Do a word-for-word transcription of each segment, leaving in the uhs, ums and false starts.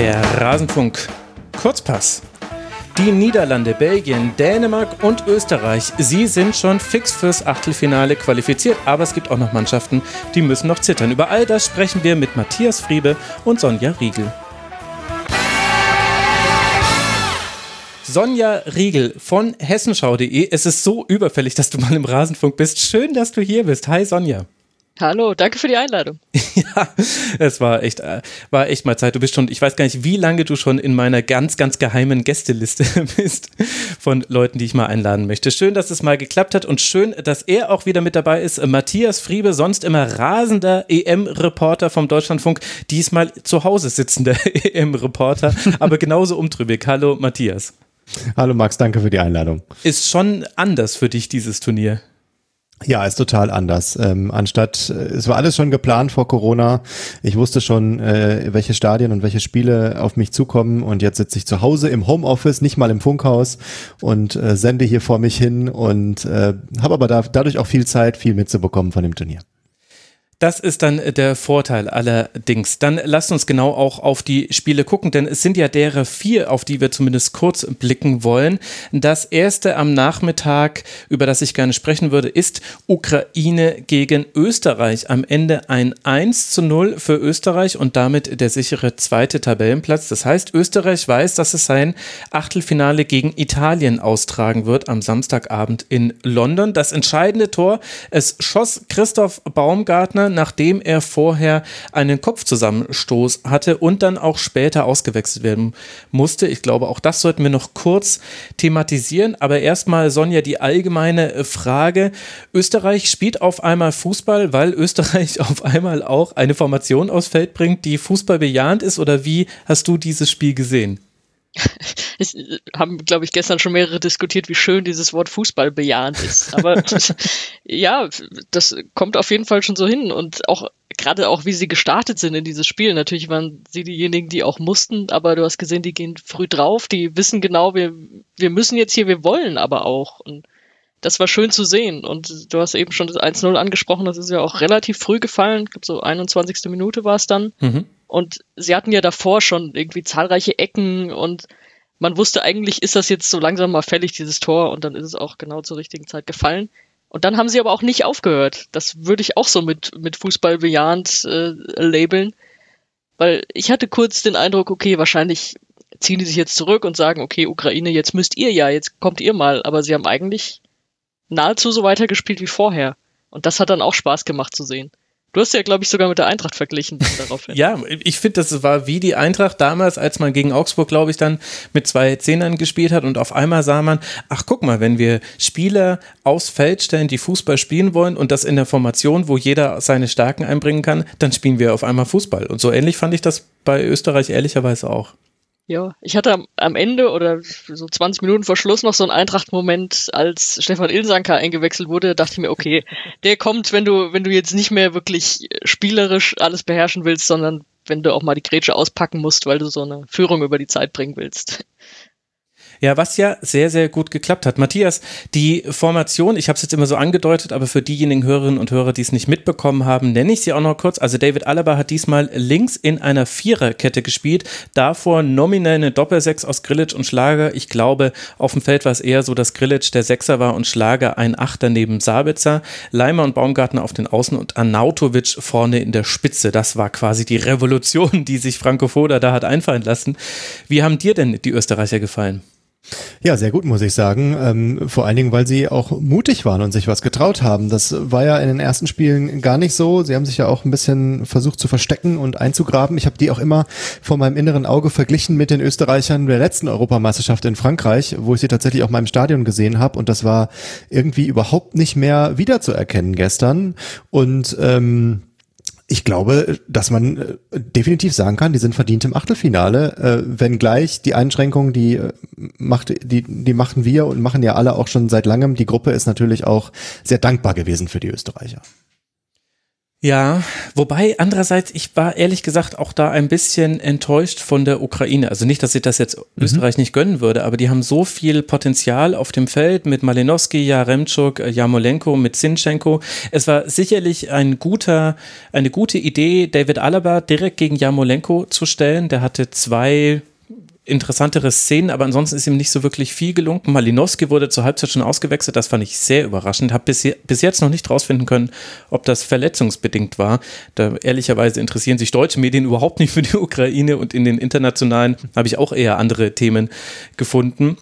Der Rasenfunk Kurzpass. Die Niederlande, Belgien, Dänemark und Österreich, sie sind schon fix fürs Achtelfinale qualifiziert, aber es gibt auch noch Mannschaften, die müssen noch zittern. Über all das sprechen wir mit Matthias Friebe und Sonja Riegel. Sonja Riegel von hessenschau punkt de. Es ist so überfällig, dass du mal im Rasenfunk bist. Schön, dass du hier bist. Hi Sonja. Hallo, danke für die Einladung. Ja, es war echt, war echt mal Zeit. Du bist schon, ich weiß gar nicht, wie lange du schon in meiner ganz, ganz geheimen Gästeliste bist von Leuten, die ich mal einladen möchte. Schön, dass es mal geklappt hat und schön, dass er auch wieder mit dabei ist. Matthias Friebe, sonst immer rasender E M-Reporter vom Deutschlandfunk, diesmal zu Hause sitzender E M-Reporter, aber genauso umtrübig. Hallo Matthias. Hallo Max, danke für die Einladung. Ist schon anders für dich, dieses Turnier? Ja, ist total anders. Ähm, anstatt, es war alles schon geplant vor Corona. Ich wusste schon, äh, welche Stadien und welche Spiele auf mich zukommen. Und jetzt sitze ich zu Hause im Homeoffice, nicht mal im Funkhaus und äh, sende hier vor mich hin und äh, habe aber da, dadurch auch viel Zeit, viel mitzubekommen von dem Turnier. Das ist dann der Vorteil allerdings. Dann lasst uns genau auch auf die Spiele gucken, denn es sind ja derer vier, auf die wir zumindest kurz blicken wollen. Das erste am Nachmittag, über das ich gerne sprechen würde, ist Ukraine gegen Österreich. Am Ende ein eins zu null für Österreich und damit der sichere zweite Tabellenplatz. Das heißt, Österreich weiß, dass es sein Achtelfinale gegen Italien austragen wird am Samstagabend in London. Das entscheidende Tor, es schoss Christoph Baumgartner, nachdem er vorher einen Kopfzusammenstoß hatte und dann auch später ausgewechselt werden musste. Ich glaube, auch das sollten wir noch kurz thematisieren. Aber erstmal, Sonja, die allgemeine Frage. Österreich spielt auf einmal Fußball, weil Österreich auf einmal auch eine Formation aufs Feld bringt, die fußballbejahend ist, oder wie hast du dieses Spiel gesehen? Es haben, glaube ich, gestern schon mehrere diskutiert, wie schön dieses Wort Fußball bejahend ist. Aber ja, das kommt auf jeden Fall schon so hin. Und auch gerade auch, wie sie gestartet sind in dieses Spiel. Natürlich waren sie diejenigen, die auch mussten, aber du hast gesehen, die gehen früh drauf, die wissen genau, wir, wir müssen jetzt hier, wir wollen aber auch. Und das war schön zu sehen. Und du hast eben schon das eins null angesprochen, das ist ja auch relativ früh gefallen. Ich glaube, so einundzwanzigste Minute war es dann. Mhm. Und sie hatten ja davor schon irgendwie zahlreiche Ecken und man wusste eigentlich, ist das jetzt so langsam mal fällig, dieses Tor, und dann ist es auch genau zur richtigen Zeit gefallen. Und dann haben sie aber auch nicht aufgehört. Das würde ich auch so mit, mit Fußball bejahend äh, labeln, weil ich hatte kurz den Eindruck, okay, wahrscheinlich ziehen die sich jetzt zurück und sagen, okay, Ukraine, jetzt müsst ihr ja, jetzt kommt ihr mal, aber sie haben eigentlich nahezu so weitergespielt wie vorher. Und das hat dann auch Spaß gemacht zu sehen. Du hast ja, glaube ich, sogar mit der Eintracht verglichen daraufhin. Ja, ich finde, das war wie die Eintracht damals, als man gegen Augsburg, glaube ich, dann mit zwei Zehnern gespielt hat und auf einmal sah man, ach guck mal, wenn wir Spieler aufs Feld stellen, die Fußball spielen wollen und das in der Formation, wo jeder seine Stärken einbringen kann, dann spielen wir auf einmal Fußball. Und so ähnlich fand ich das bei Österreich ehrlicherweise auch. Ja, ich hatte am, am Ende oder so zwanzig Minuten vor Schluss noch so einen Eintracht-Moment, als Stefan Ilsanker eingewechselt wurde, dachte ich mir, okay, der kommt, wenn du, wenn du jetzt nicht mehr wirklich spielerisch alles beherrschen willst, sondern wenn du auch mal die Grätsche auspacken musst, weil du so eine Führung über die Zeit bringen willst. Ja, was ja sehr, sehr gut geklappt hat. Matthias, die Formation, ich habe es jetzt immer so angedeutet, aber für diejenigen Hörerinnen und Hörer, die es nicht mitbekommen haben, nenne ich sie auch noch kurz. Also David Alaba hat diesmal links in einer Viererkette gespielt, davor nominell eine Doppelsechs aus Grillitsch und Schlager. Ich glaube, auf dem Feld war es eher so, dass Grillitsch der Sechser war und Schlager ein Achter neben Sabitzer, Leimer und Baumgartner auf den Außen und Arnautovic vorne in der Spitze. Das war quasi die Revolution, die sich Franco Foda da hat einfallen lassen. Wie haben dir denn die Österreicher gefallen? Ja, sehr gut, muss ich sagen. Ähm, vor allen Dingen, weil sie auch mutig waren und sich was getraut haben. Das war ja in den ersten Spielen gar nicht so. Sie haben sich ja auch ein bisschen versucht zu verstecken und einzugraben. Ich habe die auch immer vor meinem inneren Auge verglichen mit den Österreichern der letzten Europameisterschaft in Frankreich, wo ich sie tatsächlich auch mal im Stadion gesehen habe. Und das war irgendwie überhaupt nicht mehr wiederzuerkennen gestern. Und ähm, ich glaube, dass man äh, definitiv sagen kann, die sind verdient im Achtelfinale, äh, wenngleich die Einschränkungen, die äh, macht, die, die machen wir und machen ja alle auch schon seit langem. Die Gruppe ist natürlich auch sehr dankbar gewesen für die Österreicher. Ja, wobei andererseits, ich war ehrlich gesagt auch da ein bisschen enttäuscht von der Ukraine. Also nicht, dass ich das jetzt mhm. Österreich nicht gönnen würde, aber die haben so viel Potenzial auf dem Feld mit Malinowski, Jaremczuk, Jarmolenko, mit Zinchenko. Es war sicherlich ein guter, eine gute Idee, David Alaba direkt gegen Jarmolenko zu stellen. Der hatte zwei interessantere Szenen, aber ansonsten ist ihm nicht so wirklich viel gelungen. Malinowski wurde zur Halbzeit schon ausgewechselt, das fand ich sehr überraschend. Habe bis, bis jetzt noch nicht rausfinden können, ob das verletzungsbedingt war. Da ehrlicherweise interessieren sich deutsche Medien überhaupt nicht für die Ukraine und in den internationalen habe ich auch eher andere Themen gefunden.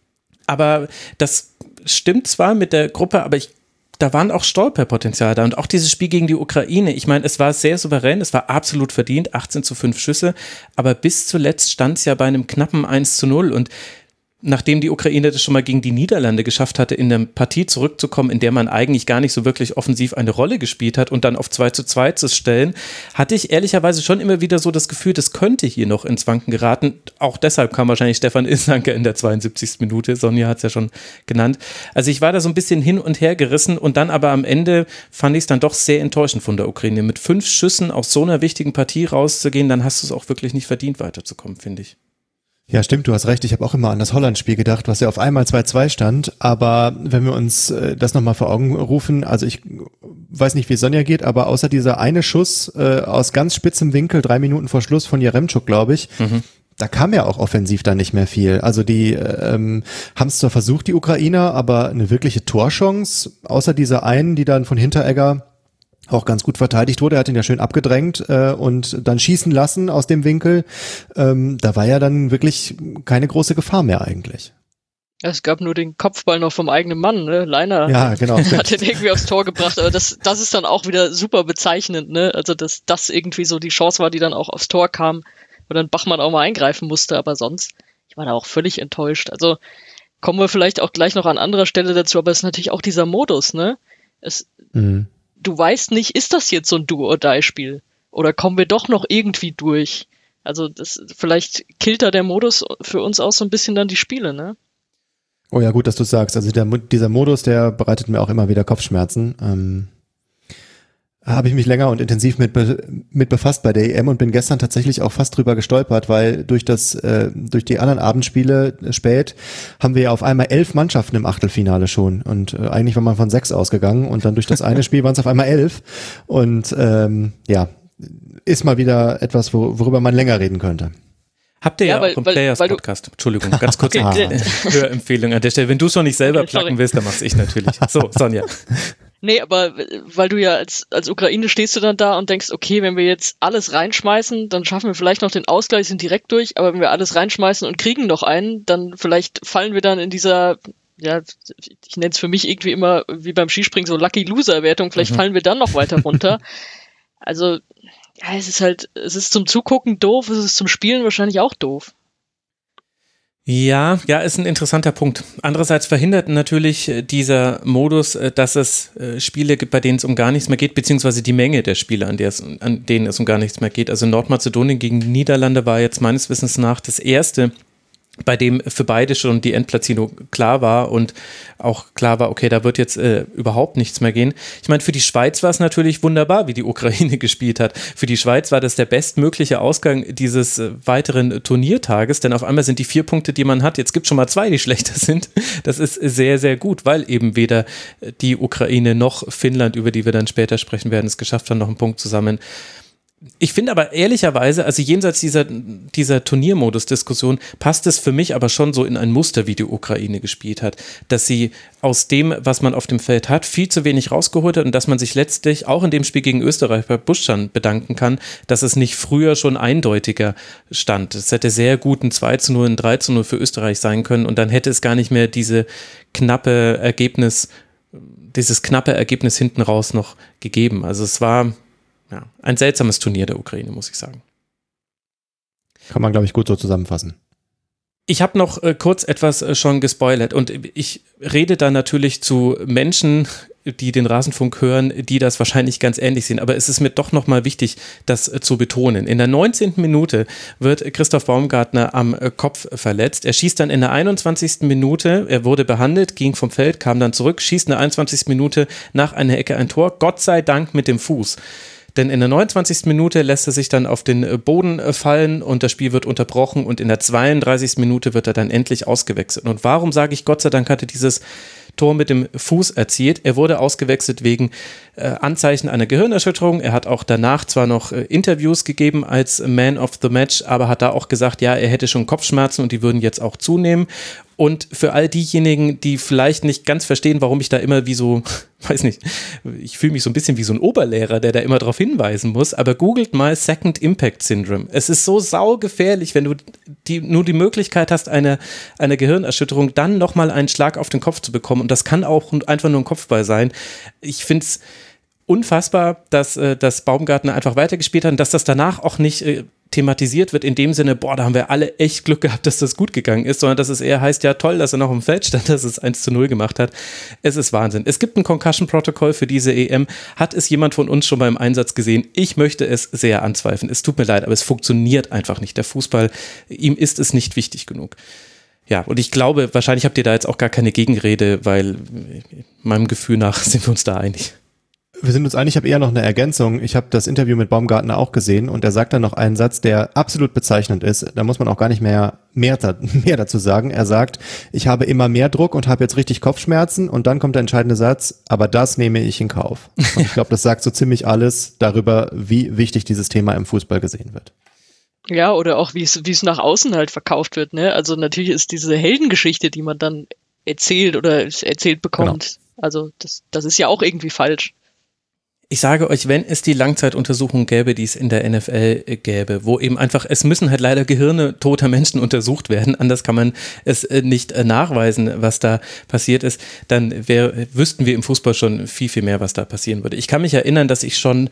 Aber das stimmt zwar mit der Gruppe, aber ich da waren auch Stolperpotenzial da und auch dieses Spiel gegen die Ukraine. Ich meine, es war sehr souverän, es war absolut verdient, achtzehn zu fünf Schüsse, aber bis zuletzt stand es ja bei einem knappen eins zu null und nachdem die Ukraine das schon mal gegen die Niederlande geschafft hatte, in eine Partie zurückzukommen, in der man eigentlich gar nicht so wirklich offensiv eine Rolle gespielt hat und dann auf zwei zu zwei zu stellen, hatte ich ehrlicherweise schon immer wieder so das Gefühl, das könnte hier noch ins Wanken geraten. Auch deshalb kam wahrscheinlich Stefan Ilsanker in der zweiundsiebzigsten Minute. Sonja hat es ja schon genannt. Also ich war da so ein bisschen hin und her gerissen und dann aber am Ende fand ich es dann doch sehr enttäuschend von der Ukraine. Mit fünf Schüssen aus so einer wichtigen Partie rauszugehen, dann hast du es auch wirklich nicht verdient, weiterzukommen, finde ich. Ja, stimmt, du hast recht. Ich habe auch immer an das Holland-Spiel gedacht, was ja auf einmal zwei zwei stand. Aber wenn wir uns äh, das nochmal vor Augen rufen, also ich weiß nicht, wie es Sonja geht, aber außer dieser eine Schuss äh, aus ganz spitzem Winkel, drei Minuten vor Schluss von Jaremczuk, glaube ich, mhm. da kam ja auch offensiv dann nicht mehr viel. Also die ähm, haben es zwar versucht, die Ukrainer, aber eine wirkliche Torchance, außer dieser einen, die dann von Hinteregger auch ganz gut verteidigt wurde, er hat ihn ja schön abgedrängt äh, und dann schießen lassen aus dem Winkel. Ähm, da war ja dann wirklich keine große Gefahr mehr eigentlich. Es gab nur den Kopfball noch vom eigenen Mann, ne? Leiner ja, genau. hat den irgendwie aufs Tor gebracht, aber das, das ist dann auch wieder super bezeichnend, ne? Also dass das irgendwie so die Chance war, die dann auch aufs Tor kam, wo dann Bachmann auch mal eingreifen musste, aber sonst, ich war da auch völlig enttäuscht. Also kommen wir vielleicht auch gleich noch an anderer Stelle dazu, aber es ist natürlich auch dieser Modus, ne? Es mhm. Du weißt nicht, ist das jetzt so ein Do-or-Die-Spiel? Oder kommen wir doch noch irgendwie durch? Also das, vielleicht killt da der Modus für uns auch so ein bisschen dann die Spiele, ne? Oh ja, gut, dass du sagst. Also der, dieser Modus, der bereitet mir auch immer wieder Kopfschmerzen. Ähm, habe ich mich länger und intensiv mit, mit befasst bei der E M und bin gestern tatsächlich auch fast drüber gestolpert, weil durch das äh, durch die anderen Abendspiele äh, spät haben wir ja auf einmal elf Mannschaften im Achtelfinale schon und äh, eigentlich war man von sechs ausgegangen und dann durch das eine Spiel waren es auf einmal elf und ähm, ja, ist mal wieder etwas, wo, worüber man länger reden könnte. Habt ihr ja, ja weil, auch im Players-Podcast. Entschuldigung, ganz kurz okay, eine Hörempfehlung an der Stelle. Wenn du es schon nicht selber okay, placken willst, dann mach's ich natürlich. So, Sonja. Nee, aber weil du ja als, als Ukraine stehst du dann da und denkst, okay, wenn wir jetzt alles reinschmeißen, dann schaffen wir vielleicht noch den Ausgleich, sind direkt durch, aber wenn wir alles reinschmeißen und kriegen noch einen, dann vielleicht fallen wir dann in dieser, ja, ich nenne es für mich irgendwie immer wie beim Skispringen so Lucky-Loser-Wertung, vielleicht mhm. fallen wir dann noch weiter runter. Also, ja, es ist halt, es ist zum Zugucken doof, es ist zum Spielen wahrscheinlich auch doof. Ja, ja, ist ein interessanter Punkt. Andererseits verhindert natürlich dieser Modus, dass es Spiele gibt, bei denen es um gar nichts mehr geht, beziehungsweise die Menge der Spiele, an, der es, an denen es um gar nichts mehr geht. Also Nordmazedonien gegen die Niederlande war jetzt meines Wissens nach das erste, bei dem für beide schon die Endplatzierung klar war und auch klar war, okay, da wird jetzt äh, überhaupt nichts mehr gehen. Ich meine, für die Schweiz war es natürlich wunderbar, wie die Ukraine gespielt hat. Für die Schweiz war das der bestmögliche Ausgang dieses äh, weiteren Turniertages, denn auf einmal sind die vier Punkte, die man hat, jetzt gibt es schon mal zwei, die schlechter sind. Das ist sehr, sehr gut, weil eben weder die Ukraine noch Finnland, über die wir dann später sprechen werden, es geschafft haben, noch einen Punkt zusammen. Ich finde aber ehrlicherweise, also jenseits dieser, dieser Turniermodus-Diskussion, passt es für mich aber schon so in ein Muster, wie die Ukraine gespielt hat, dass sie aus dem, was man auf dem Feld hat, viel zu wenig rausgeholt hat und dass man sich letztlich auch in dem Spiel gegen Österreich bei Buschan bedanken kann, dass es nicht früher schon eindeutiger stand. Es hätte sehr gut ein zwei zu null, ein drei zu null für Österreich sein können und dann hätte es gar nicht mehr diese knappe Ergebnis, dieses knappe Ergebnis hinten raus noch gegeben. Also es war Ja, ein seltsames Turnier der Ukraine, muss ich sagen. Kann man, glaube ich, gut so zusammenfassen. Ich habe noch äh, kurz etwas äh, schon gespoilert und ich rede da natürlich zu Menschen, die den Rasenfunk hören, die das wahrscheinlich ganz ähnlich sehen. Aber es ist mir doch nochmal wichtig, das äh, zu betonen. In der neunzehnten Minute wird Christoph Baumgartner am äh, Kopf verletzt. Er schießt dann in der einundzwanzigsten Minute, er wurde behandelt, ging vom Feld, kam dann zurück, schießt in der einundzwanzigsten Minute nach einer Ecke ein Tor. Gott sei Dank mit dem Fuß. Denn in der neunundzwanzigsten Minute lässt er sich dann auf den Boden fallen und das Spiel wird unterbrochen und in der zweiunddreißigsten Minute wird er dann endlich ausgewechselt. Und warum sage ich, Gott sei Dank hatte dieses Tor mit dem Fuß erzielt? Er wurde ausgewechselt wegen äh, Anzeichen einer Gehirnerschütterung. Er hat auch danach zwar noch äh, Interviews gegeben als Man of the Match, aber hat da auch gesagt, ja, er hätte schon Kopfschmerzen und die würden jetzt auch zunehmen. Und für all diejenigen, die vielleicht nicht ganz verstehen, warum ich da immer wie so, weiß nicht, ich fühle mich so ein bisschen wie so ein Oberlehrer, der da immer darauf hinweisen muss, aber googelt mal Second Impact Syndrome. Es ist so saugefährlich, wenn du die, nur die Möglichkeit hast, eine, eine Gehirnerschütterung, dann nochmal einen Schlag auf den Kopf zu bekommen. Und das kann auch einfach nur ein Kopfball sein. Ich finde es unfassbar, dass, äh, dass Baumgartner einfach weitergespielt hat und dass das danach auch nicht äh, thematisiert wird in dem Sinne, boah, da haben wir alle echt Glück gehabt, dass das gut gegangen ist, sondern dass es eher heißt, ja toll, dass er noch im Feld stand, dass es eins zu null gemacht hat. Es ist Wahnsinn. Es gibt ein Concussion-Protokoll für diese E M. Hat es jemand von uns schon beim Einsatz gesehen? Ich möchte es sehr anzweifeln. Es tut mir leid, aber es funktioniert einfach nicht. Der Fußball, ihm ist es nicht wichtig genug. Ja, und ich glaube, wahrscheinlich habt ihr da jetzt auch gar keine Gegenrede, weil meinem Gefühl nach sind wir uns da einig. Wir sind uns einig, ich habe eher noch eine Ergänzung. Ich habe das Interview mit Baumgartner auch gesehen und er sagt dann noch einen Satz, der absolut bezeichnend ist. Da muss man auch gar nicht mehr, mehr, mehr dazu sagen. Er sagt, ich habe immer mehr Druck und habe jetzt richtig Kopfschmerzen und dann kommt der entscheidende Satz, aber das nehme ich in Kauf. Und ich glaube, das sagt so ziemlich alles darüber, wie wichtig dieses Thema im Fußball gesehen wird. Ja, oder auch wie es wie es nach außen halt verkauft wird, ne? Also natürlich ist diese Heldengeschichte, die man dann erzählt oder erzählt bekommt, genau. Also das, das ist ja auch irgendwie falsch. Ich sage euch, wenn es die Langzeituntersuchung gäbe, die es in der N F L gäbe, wo eben einfach, es müssen halt leider Gehirne toter Menschen untersucht werden, anders kann man es nicht nachweisen, was da passiert ist, dann wär, wüssten wir im Fußball schon viel, viel mehr, was da passieren würde. Ich kann mich erinnern, dass ich schon,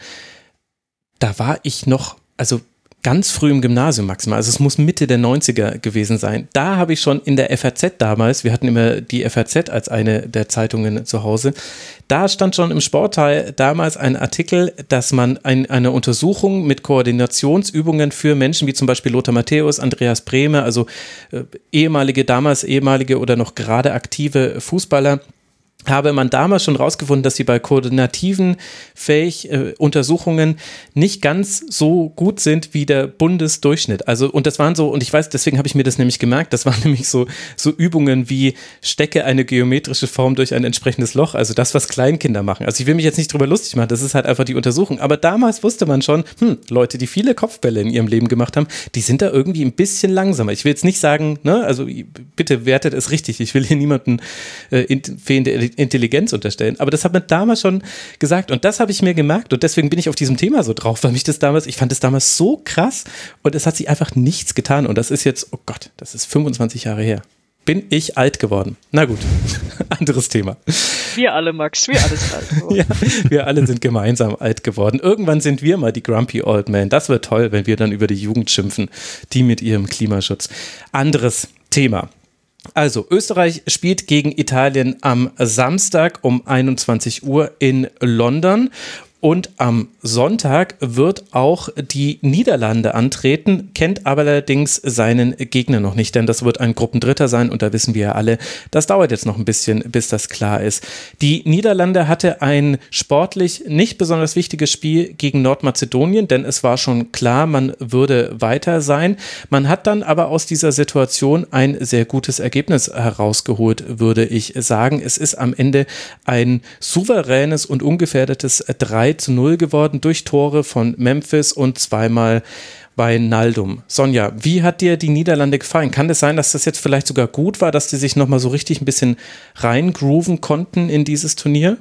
da war ich noch, also ganz früh im Gymnasium maximal, also es muss Mitte der neunziger gewesen sein. Da habe ich schon in der F A Z damals, wir hatten immer die F A Z als eine der Zeitungen zu Hause, da stand schon im Sportteil damals ein Artikel, dass man ein, eine Untersuchung mit Koordinationsübungen für Menschen wie zum Beispiel Lothar Matthäus, Andreas Brehme, also äh, ehemalige, damals ehemalige oder noch gerade aktive Fußballer, habe man damals schon rausgefunden, dass sie bei koordinativen fähig äh, Untersuchungen nicht ganz so gut sind wie der Bundesdurchschnitt. Also, und das waren so, und ich weiß, deswegen habe ich mir das nämlich gemerkt, das waren nämlich so, so Übungen wie stecke eine geometrische Form durch ein entsprechendes Loch, also das, was Kleinkinder machen. Also ich will mich jetzt nicht drüber lustig machen, das ist halt einfach die Untersuchung. Aber damals wusste man schon, hm, Leute, die viele Kopfbälle in ihrem Leben gemacht haben, die sind da irgendwie ein bisschen langsamer. Ich will jetzt nicht sagen, ne, also bitte wertet es richtig, ich will hier niemanden äh, fehlende Intelligenz unterstellen, aber das hat man damals schon gesagt und das habe ich mir gemerkt und deswegen bin ich auf diesem Thema so drauf, weil mich das damals, ich fand das damals so krass und es hat sich einfach nichts getan und das ist jetzt, oh Gott, das ist fünfundzwanzig Jahre her. Bin ich alt geworden. Na gut, anderes Thema. Wir alle, Max, wir alle sind alt geworden. Ja, wir alle sind gemeinsam alt geworden. Irgendwann sind wir mal die Grumpy Old Men. Das wird toll, wenn wir dann über die Jugend schimpfen, die mit ihrem Klimaschutz. Anderes Thema. Also, Österreich spielt gegen Italien am Samstag um einundzwanzig Uhr in London. Und am Sonntag wird auch die Niederlande antreten, kennt aber allerdings seinen Gegner noch nicht, denn das wird ein Gruppendritter sein und da wissen wir ja alle, das dauert jetzt noch ein bisschen, bis das klar ist. Die Niederlande hatte ein sportlich nicht besonders wichtiges Spiel gegen Nordmazedonien, denn es war schon klar, man würde weiter sein. Man hat dann aber aus dieser Situation ein sehr gutes Ergebnis herausgeholt, würde ich sagen. Es ist am Ende ein souveränes und ungefährdetes drei zu null geworden durch Tore von Memphis und zweimal bei Naldum. Sonja, wie hat dir die Niederlande gefallen? Kann es sein, dass das jetzt vielleicht sogar gut war, dass die sich nochmal so richtig ein bisschen reingrooven konnten in dieses Turnier?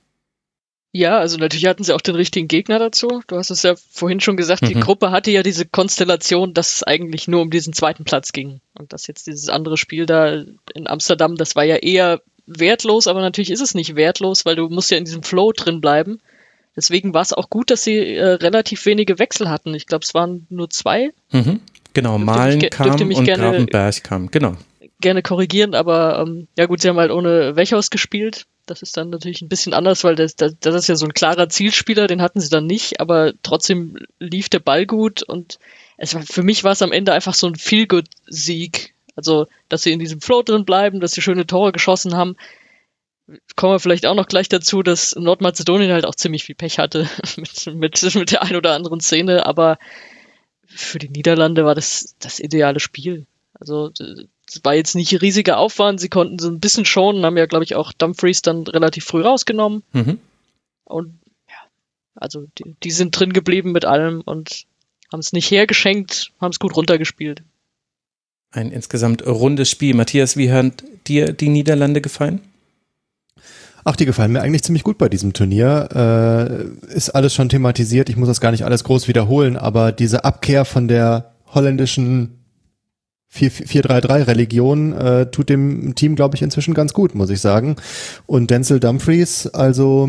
Ja, also natürlich hatten sie auch den richtigen Gegner dazu. Du hast es ja vorhin schon gesagt, mhm. Die Gruppe hatte ja diese Konstellation, dass es eigentlich nur um diesen zweiten Platz ging. Und dass jetzt dieses andere Spiel da in Amsterdam, das war ja eher wertlos, aber natürlich ist es nicht wertlos, weil du musst ja in diesem Flow drin bleiben. Deswegen war es auch gut, dass sie äh, relativ wenige Wechsel hatten. Ich glaube, es waren nur zwei. Mhm. Genau, Malen mich, kam und gerne, Gravenberch kam, genau. Gerne korrigieren, aber ähm, ja gut, sie haben halt ohne Wechhaus gespielt. Das ist dann natürlich ein bisschen anders, weil das, das, das ist ja so ein klarer Zielspieler, den hatten sie dann nicht, aber trotzdem lief der Ball gut und es war, für mich war es am Ende einfach so ein Feel-Good-Sieg. Also, dass sie in diesem Flow drin bleiben, dass sie schöne Tore geschossen haben. Kommen wir vielleicht auch noch gleich dazu, dass Nordmazedonien halt auch ziemlich viel Pech hatte mit, mit, mit der ein oder anderen Szene, aber für die Niederlande war das das ideale Spiel. Also, es war jetzt nicht riesiger Aufwand, sie konnten so ein bisschen schonen, haben ja, glaube ich, auch Dumfries dann relativ früh rausgenommen. Mhm. Und ja, also die, die sind drin geblieben mit allem und haben es nicht hergeschenkt, haben es gut runtergespielt. Ein insgesamt rundes Spiel. Matthias, wie hat dir die Niederlande gefallen? Ach, die gefallen mir eigentlich ziemlich gut bei diesem Turnier. Äh, ist alles schon thematisiert, ich muss das gar nicht alles groß wiederholen, aber diese Abkehr von der holländischen vier drei drei Religion äh, tut dem Team, glaube ich, inzwischen ganz gut, muss ich sagen. Und Denzel Dumfries, also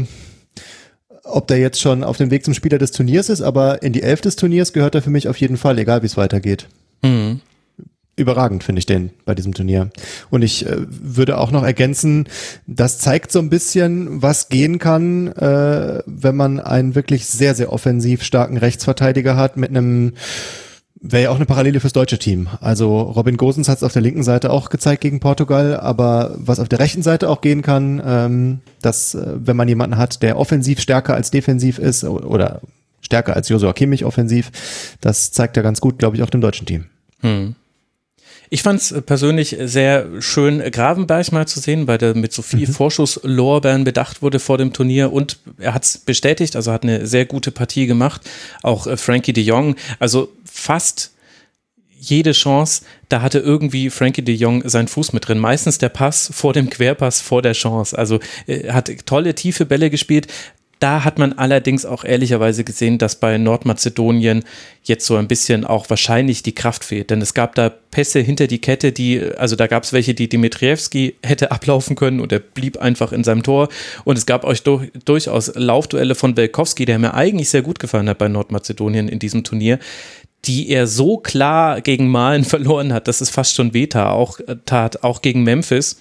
ob der jetzt schon auf dem Weg zum Spieler des Turniers ist, aber in die Elf des Turniers gehört er für mich auf jeden Fall, egal wie es weitergeht. Mhm. Überragend finde ich den bei diesem Turnier. Und ich äh, würde auch noch ergänzen, das zeigt so ein bisschen, was gehen kann, äh, wenn man einen wirklich sehr, sehr offensiv starken Rechtsverteidiger hat mit einem, wäre ja auch eine Parallele fürs deutsche Team. Also Robin Gosens hat es auf der linken Seite auch gezeigt gegen Portugal, aber was auf der rechten Seite auch gehen kann, ähm, dass äh, wenn man jemanden hat, der offensiv stärker als defensiv ist oder stärker als Joshua Kimmich offensiv, das zeigt er ganz gut, glaube ich, auch dem deutschen Team. Hm. Ich fand es persönlich sehr schön, Gravenberch mal zu sehen, weil der mit so viel mhm. Vorschusslorbeeren bedacht wurde vor dem Turnier und er hat es bestätigt, also hat eine sehr gute Partie gemacht, auch äh, Frankie de Jong, also fast jede Chance, da hatte irgendwie Frankie de Jong seinen Fuß mit drin, meistens der Pass vor dem Querpass vor der Chance, also er äh, hat tolle tiefe Bälle gespielt. Da hat man allerdings auch ehrlicherweise gesehen, dass bei Nordmazedonien jetzt so ein bisschen auch wahrscheinlich die Kraft fehlt. Denn es gab da Pässe hinter die Kette, die, also da gab es welche, die Dimitrievski hätte ablaufen können und er blieb einfach in seinem Tor. Und es gab euch durch, durchaus Laufduelle von Belkowski, der mir eigentlich sehr gut gefallen hat bei Nordmazedonien in diesem Turnier, die er so klar gegen Malen verloren hat, dass es fast schon wehtat, auch, tat, auch gegen Memphis.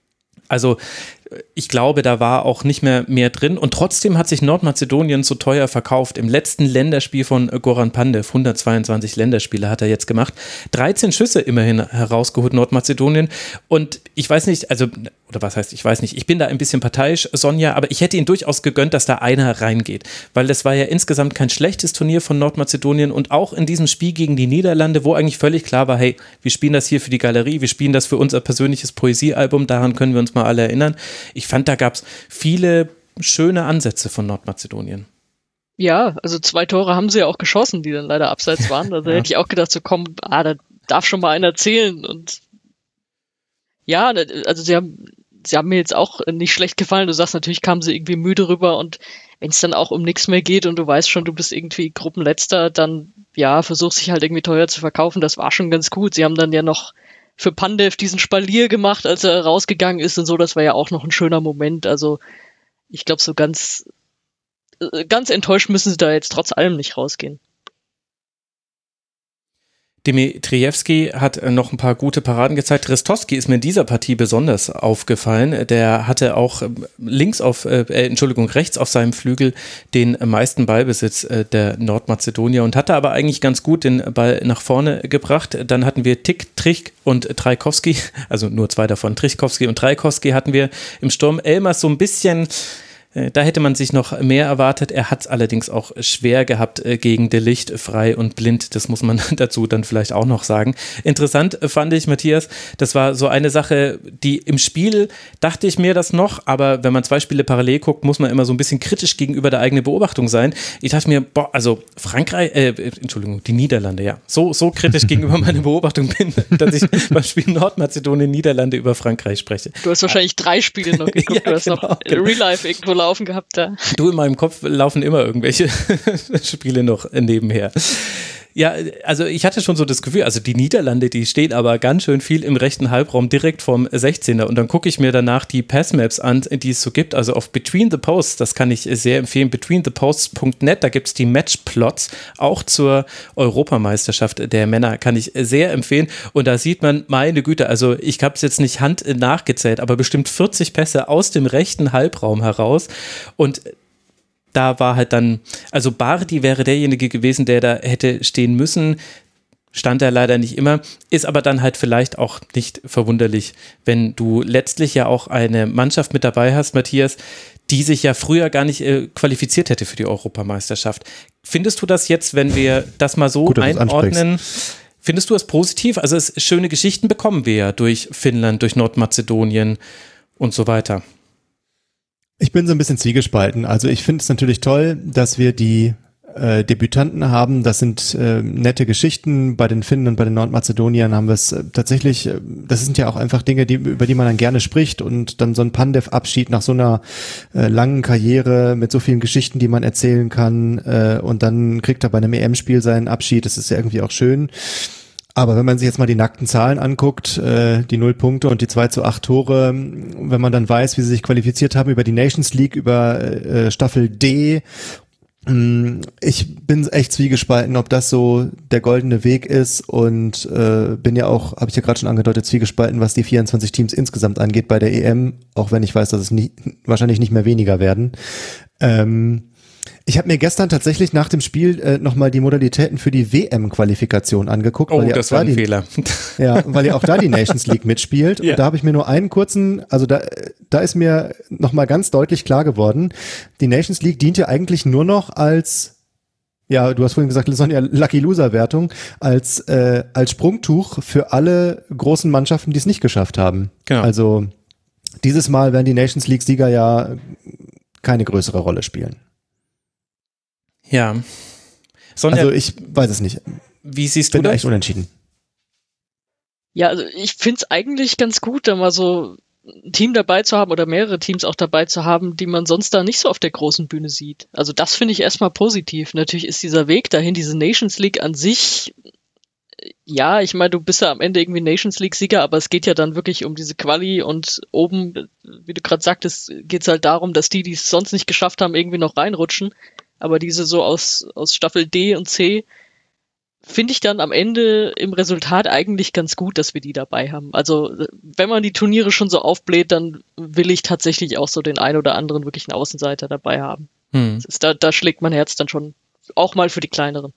Also ich glaube, da war auch nicht mehr mehr drin und trotzdem hat sich Nordmazedonien so teuer verkauft. Im letzten Länderspiel von Goran Pandev, hundertzweiundzwanzig Länderspiele hat er jetzt gemacht, dreizehn Schüsse immerhin herausgeholt Nordmazedonien und ich weiß nicht, also, oder was heißt, ich weiß nicht, ich bin da ein bisschen parteiisch, Sonja, aber ich hätte ihn durchaus gegönnt, dass da einer reingeht, weil das war ja insgesamt kein schlechtes Turnier von Nordmazedonien und auch in diesem Spiel gegen die Niederlande, wo eigentlich völlig klar war, hey, wir spielen das hier für die Galerie, wir spielen das für unser persönliches Poesiealbum, daran können wir uns mal alle erinnern. Ich fand, da gab es viele schöne Ansätze von Nordmazedonien. Ja, also zwei Tore haben sie ja auch geschossen, die dann leider abseits waren. Also ja. Hätte ich auch gedacht, so komm, ah, da darf schon mal einer zählen. Und ja, also sie haben, sie haben mir jetzt auch nicht schlecht gefallen. Du sagst, natürlich kamen sie irgendwie müde rüber und wenn es dann auch um nichts mehr geht und du weißt schon, du bist irgendwie Gruppenletzter, dann ja, versuchst dich halt irgendwie teuer zu verkaufen. Das war schon ganz gut. Sie haben dann ja noch für Pandev diesen Spalier gemacht, als er rausgegangen ist und so, das war ja auch noch ein schöner Moment, also ich glaube so ganz ganz enttäuscht müssen sie da jetzt trotz allem nicht rausgehen. Dimitrievski hat noch ein paar gute Paraden gezeigt. Ristowski ist mir in dieser Partie besonders aufgefallen. Der hatte auch links auf, äh, Entschuldigung, rechts auf seinem Flügel den meisten Ballbesitz äh, der Nordmazedonier und hatte aber eigentlich ganz gut den Ball nach vorne gebracht. Dann hatten wir Tick, Trich und Trajkowski, also nur zwei davon, Trichkowski und Trajkowski hatten wir im Sturm. Elmas so ein bisschen... Da hätte man sich noch mehr erwartet. Er hat es allerdings auch schwer gehabt gegen De Ligt, frei und blind. Das muss man dazu dann vielleicht auch noch sagen. Interessant fand ich, Matthias, das war so eine Sache, die im Spiel dachte ich mir das noch, aber wenn man zwei Spiele parallel guckt, muss man immer so ein bisschen kritisch gegenüber der eigenen Beobachtung sein. Ich dachte mir, boah, also Frankreich, äh, Entschuldigung, die Niederlande, ja, so, so kritisch gegenüber meiner Beobachtung bin, dass ich beim Spiel Nordmazedonien, Niederlande über Frankreich spreche. Du hast wahrscheinlich drei Spiele noch geguckt, ja, du hast genau, noch genau. Real Life irgendwo laufen gehabt da. Du, in meinem Kopf laufen immer irgendwelche Spiele noch nebenher. Ja, also ich hatte schon so das Gefühl, also die Niederlande, die stehen aber ganz schön viel im rechten Halbraum direkt vom sechzehner und dann gucke ich mir danach die Passmaps an, die es so gibt, also auf Between the Posts, das kann ich sehr empfehlen, between the posts punkt net, da gibt es die Matchplots, auch zur Europameisterschaft der Männer, kann ich sehr empfehlen und da sieht man, meine Güte, also ich habe es jetzt nicht hand nachgezählt, aber bestimmt vierzig Pässe aus dem rechten Halbraum heraus und da war halt dann, also Bardi wäre derjenige gewesen, der da hätte stehen müssen, stand er leider nicht immer, ist aber dann halt vielleicht auch nicht verwunderlich, wenn du letztlich ja auch eine Mannschaft mit dabei hast, Matthias, die sich ja früher gar nicht äh, qualifiziert hätte für die Europameisterschaft. Findest du das jetzt, wenn wir das mal so Gut, einordnen, findest du das positiv? Also es, schöne Geschichten bekommen wir ja durch Finnland, durch Nordmazedonien und so weiter. Ich bin so ein bisschen zwiegespalten. Also ich finde es natürlich toll, dass wir die äh, Debütanten haben. Das sind äh, nette Geschichten. Bei den Finnen und bei den Nordmazedoniern haben wir es äh, tatsächlich, äh, das sind ja auch einfach Dinge, die, über die man dann gerne spricht und dann so ein Pandev-Abschied nach so einer äh, langen Karriere mit so vielen Geschichten, die man erzählen kann äh, und dann kriegt er bei einem E M-Spiel seinen Abschied. Das ist ja irgendwie auch schön. Aber wenn man sich jetzt mal die nackten Zahlen anguckt, äh, die null Punkte und die zwei zu acht Tore, wenn man dann weiß, wie sie sich qualifiziert haben über die Nations League, über äh, Staffel D, mh, ich bin echt zwiegespalten, ob das so der goldene Weg ist und äh, bin ja auch, habe ich ja gerade schon angedeutet, zwiegespalten, was die vierundzwanzig Teams insgesamt angeht bei der E M, auch wenn ich weiß, dass es nie, wahrscheinlich nicht mehr weniger werden. Ähm, Ich habe mir gestern tatsächlich nach dem Spiel äh, nochmal die Modalitäten für die W M-Qualifikation angeguckt. Oh, weil das war ein die, Fehler. Ja, weil ja auch da die Nations League mitspielt. Ja. Und da habe ich mir nur einen kurzen, also da, da ist mir nochmal ganz deutlich klar geworden, die Nations League dient ja eigentlich nur noch als, ja, du hast vorhin gesagt, Sonja, Lucky-Loser-Wertung, als, äh, als Sprungtuch für alle großen Mannschaften, die es nicht geschafft haben. Genau. Also dieses Mal werden die Nations League-Sieger ja keine größere Rolle spielen. Ja. Sonja, also ich weiß es nicht. Wie siehst du das? Bin echt unentschieden. Ja, also ich finde es eigentlich ganz gut, da mal so ein Team dabei zu haben oder mehrere Teams auch dabei zu haben, die man sonst da nicht so auf der großen Bühne sieht. Also das finde ich erstmal positiv. Natürlich ist dieser Weg dahin, diese Nations League an sich, ja, ich meine, du bist ja am Ende irgendwie Nations League-Sieger, aber es geht ja dann wirklich um diese Quali und oben, wie du gerade sagtest, geht es halt darum, dass die, die es sonst nicht geschafft haben, irgendwie noch reinrutschen. Aber diese so aus, aus Staffel D und C finde ich dann am Ende im Resultat eigentlich ganz gut, dass wir die dabei haben. Also wenn man die Turniere schon so aufbläht, dann will ich tatsächlich auch so den ein oder anderen wirklichen Außenseiter dabei haben. Hm. Das ist, da, da schlägt mein Herz dann schon auch mal für die kleineren.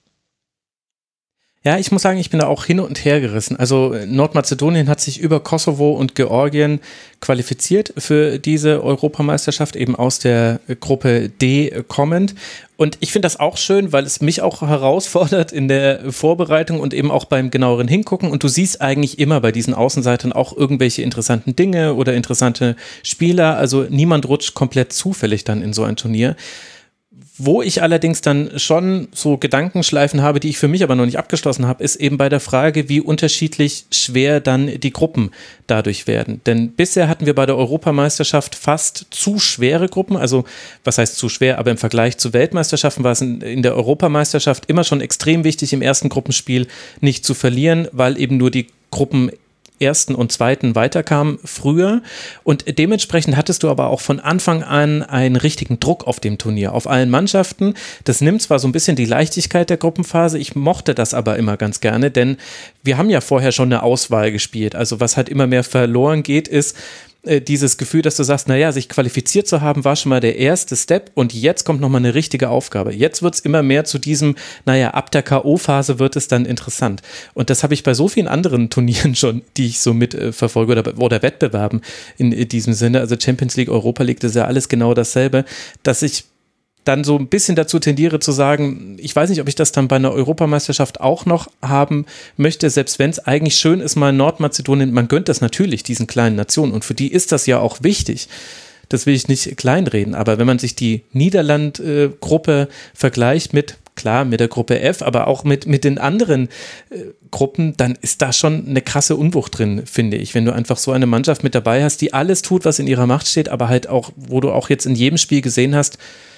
Ja, ich muss sagen, ich bin da auch hin und her gerissen. Also Nordmazedonien hat sich über Kosovo und Georgien qualifiziert für diese Europameisterschaft, eben aus der Gruppe D kommend. Und ich finde das auch schön, weil es mich auch herausfordert in der Vorbereitung und eben auch beim genaueren Hingucken. Und du siehst eigentlich immer bei diesen Außenseitern auch irgendwelche interessanten Dinge oder interessante Spieler. Also niemand rutscht komplett zufällig dann in so ein Turnier. Wo ich allerdings dann schon so Gedankenschleifen habe, die ich für mich aber noch nicht abgeschlossen habe, ist eben bei der Frage, wie unterschiedlich schwer dann die Gruppen dadurch werden. Denn bisher hatten wir bei der Europameisterschaft fast zu schwere Gruppen, also was heißt zu schwer, aber im Vergleich zu Weltmeisterschaften war es in der Europameisterschaft immer schon extrem wichtig, im ersten Gruppenspiel nicht zu verlieren, weil eben nur die Gruppen ersten und zweiten weiterkamen früher und dementsprechend hattest du aber auch von Anfang an einen richtigen Druck auf dem Turnier, auf allen Mannschaften. Das nimmt zwar so ein bisschen die Leichtigkeit der Gruppenphase, ich mochte das aber immer ganz gerne, denn wir haben ja vorher schon eine Auswahl gespielt, also was halt immer mehr verloren geht, ist äh, dieses Gefühl, dass du sagst, naja, sich qualifiziert zu haben, war schon mal der erste Step und jetzt kommt nochmal eine richtige Aufgabe. Jetzt wird es immer mehr zu diesem, naja, ab der K O-Phase wird es dann interessant. Und das habe ich bei so vielen anderen Turnieren schon, die ich so mit äh, verfolge oder, oder Wettbewerben in, in diesem Sinne, also Champions League, Europa League, das ist ja alles genau dasselbe, dass ich dann so ein bisschen dazu tendiere zu sagen, ich weiß nicht, ob ich das dann bei einer Europameisterschaft auch noch haben möchte, selbst wenn es eigentlich schön ist, mal Nordmazedonien, man gönnt das natürlich diesen kleinen Nationen und für die ist das ja auch wichtig. Das will ich nicht kleinreden, aber wenn man sich die Niederland-Gruppe vergleicht mit, klar, mit der Gruppe F, aber auch mit, mit den anderen äh, Gruppen, dann ist da schon eine krasse Unwucht drin, finde ich, wenn du einfach so eine Mannschaft mit dabei hast, die alles tut, was in ihrer Macht steht, aber halt auch, wo du auch jetzt in jedem Spiel gesehen hast,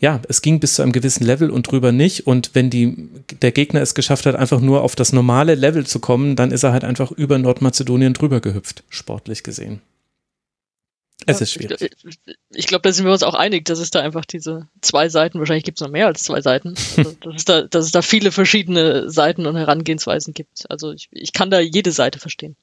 ja, es ging bis zu einem gewissen Level und drüber nicht. Und wenn die, der Gegner es geschafft hat, einfach nur auf das normale Level zu kommen, dann ist er halt einfach über Nordmazedonien drüber gehüpft, sportlich gesehen. Es ja, ist schwierig. Ich, ich glaube, da sind wir uns auch einig, dass es da einfach diese zwei Seiten, wahrscheinlich gibt es noch mehr als zwei Seiten, also, dass, es da, dass es da viele verschiedene Seiten und Herangehensweisen gibt. Also ich, ich kann da jede Seite verstehen.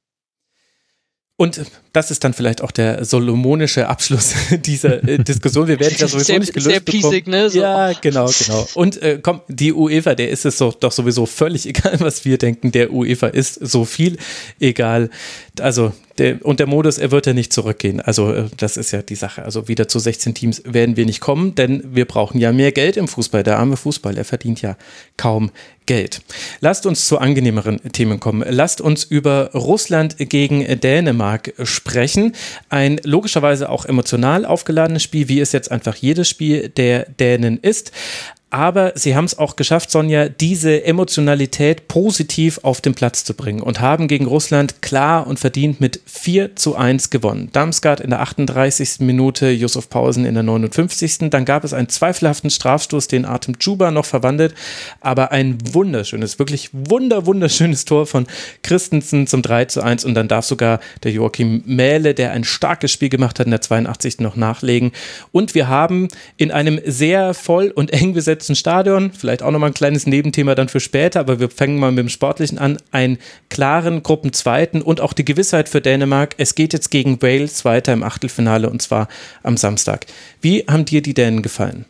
Und das ist dann vielleicht auch der solomonische Abschluss dieser äh, Diskussion. Wir werden ja sowieso sehr, nicht gelöst sehr piesig, bekommen. ne? So. Ja, genau, genau. Und äh, komm, die UEFA, der ist es so, doch sowieso völlig egal, was wir denken. Der UEFA ist so viel egal. Also der, und der Modus, er wird ja nicht zurückgehen. Also äh, das ist ja die Sache. Also wieder zu sechzehn Teams werden wir nicht kommen, denn wir brauchen ja mehr Geld im Fußball. Der arme Fußball, er verdient ja kaum Geld. Lasst uns zu angenehmeren Themen kommen. Lasst uns über Russland gegen Dänemark sprechen. Ein logischerweise auch emotional aufgeladenes Spiel, wie es jetzt einfach jedes Spiel der Dänen ist. Aber sie haben es auch geschafft, Sonja, diese Emotionalität positiv auf den Platz zu bringen und haben gegen Russland klar und verdient mit vier zu eins gewonnen. Damsgaard in der achtunddreißigsten Minute, Yusuf Pausen in der neunundfünfzigsten Dann gab es einen zweifelhaften Strafstoß, den Artem Džuba noch verwandelt, aber ein wunderschönes, wirklich wunder, wunderschönes Tor von Christensen zum drei zu eins und dann darf sogar der Joachim Mähle, der ein starkes Spiel gemacht hat, in der zweiundachtzigsten noch nachlegen. Und wir haben in einem sehr voll und eng besetzten Stadion, vielleicht auch nochmal ein kleines Nebenthema dann für später, aber wir fangen mal mit dem Sportlichen an, einen klaren Gruppenzweiten und auch die Gewissheit für Dänemark, es geht jetzt gegen Wales weiter im Achtelfinale und zwar am Samstag. Wie haben dir die Dänen gefallen?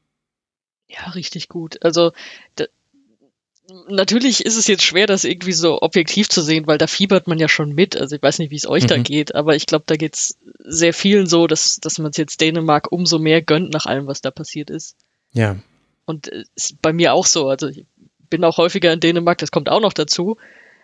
Ja, richtig gut. Also da, natürlich ist es jetzt schwer, das irgendwie so objektiv zu sehen, weil da fiebert man ja schon mit. Also ich weiß nicht, wie es euch mhm. da geht, aber ich glaube, da geht es sehr vielen so, dass, dass man es jetzt Dänemark umso mehr gönnt nach allem, was da passiert ist. Ja. Und ist bei mir auch so. Also ich bin auch häufiger in Dänemark, das kommt auch noch dazu.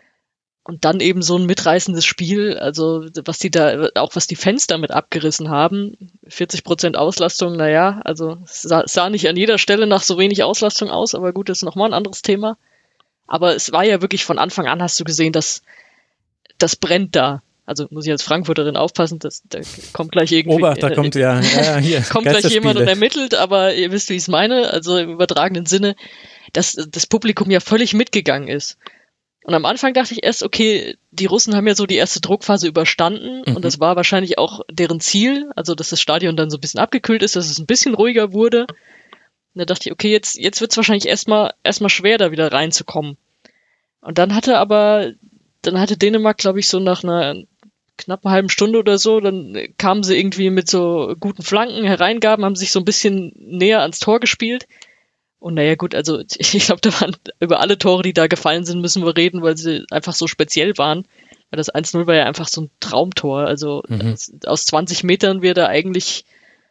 Und dann eben so ein mitreißendes Spiel, also was die da, auch was die Fans damit abgerissen haben, vierzig Prozent Auslastung, naja, also es sah, sah nicht an jeder Stelle nach so wenig Auslastung aus, aber gut, das ist nochmal ein anderes Thema. Aber es war ja wirklich von Anfang an, hast du gesehen, dass das brennt da. Also muss ich als Frankfurterin aufpassen, dass da kommt gleich irgendwie. Obacht, da äh, kommt ja, ja hier, kommt gleich jemand und ermittelt, aber ihr wisst, wie ich es meine, also im übertragenen Sinne, dass das Publikum ja völlig mitgegangen ist. Und am Anfang dachte ich erst, okay, die Russen haben ja so die erste Druckphase überstanden mhm. und das war wahrscheinlich auch deren Ziel, also dass das Stadion dann so ein bisschen abgekühlt ist, dass es ein bisschen ruhiger wurde. Und da dachte ich, okay, jetzt, jetzt wird es wahrscheinlich erstmal erstmal schwer, da wieder reinzukommen. Und dann hatte aber, dann hatte Dänemark, glaube ich, so nach einer knapp eine halben Stunde oder so, dann kamen sie irgendwie mit so guten Flanken, Hereingaben, haben sich so ein bisschen näher ans Tor gespielt. Und naja gut, also ich glaube, da waren über alle Tore, die da gefallen sind, müssen wir reden, weil sie einfach so speziell waren. Weil das eins null war ja einfach so ein Traumtor. Also mhm. aus zwanzig Metern wird er eigentlich,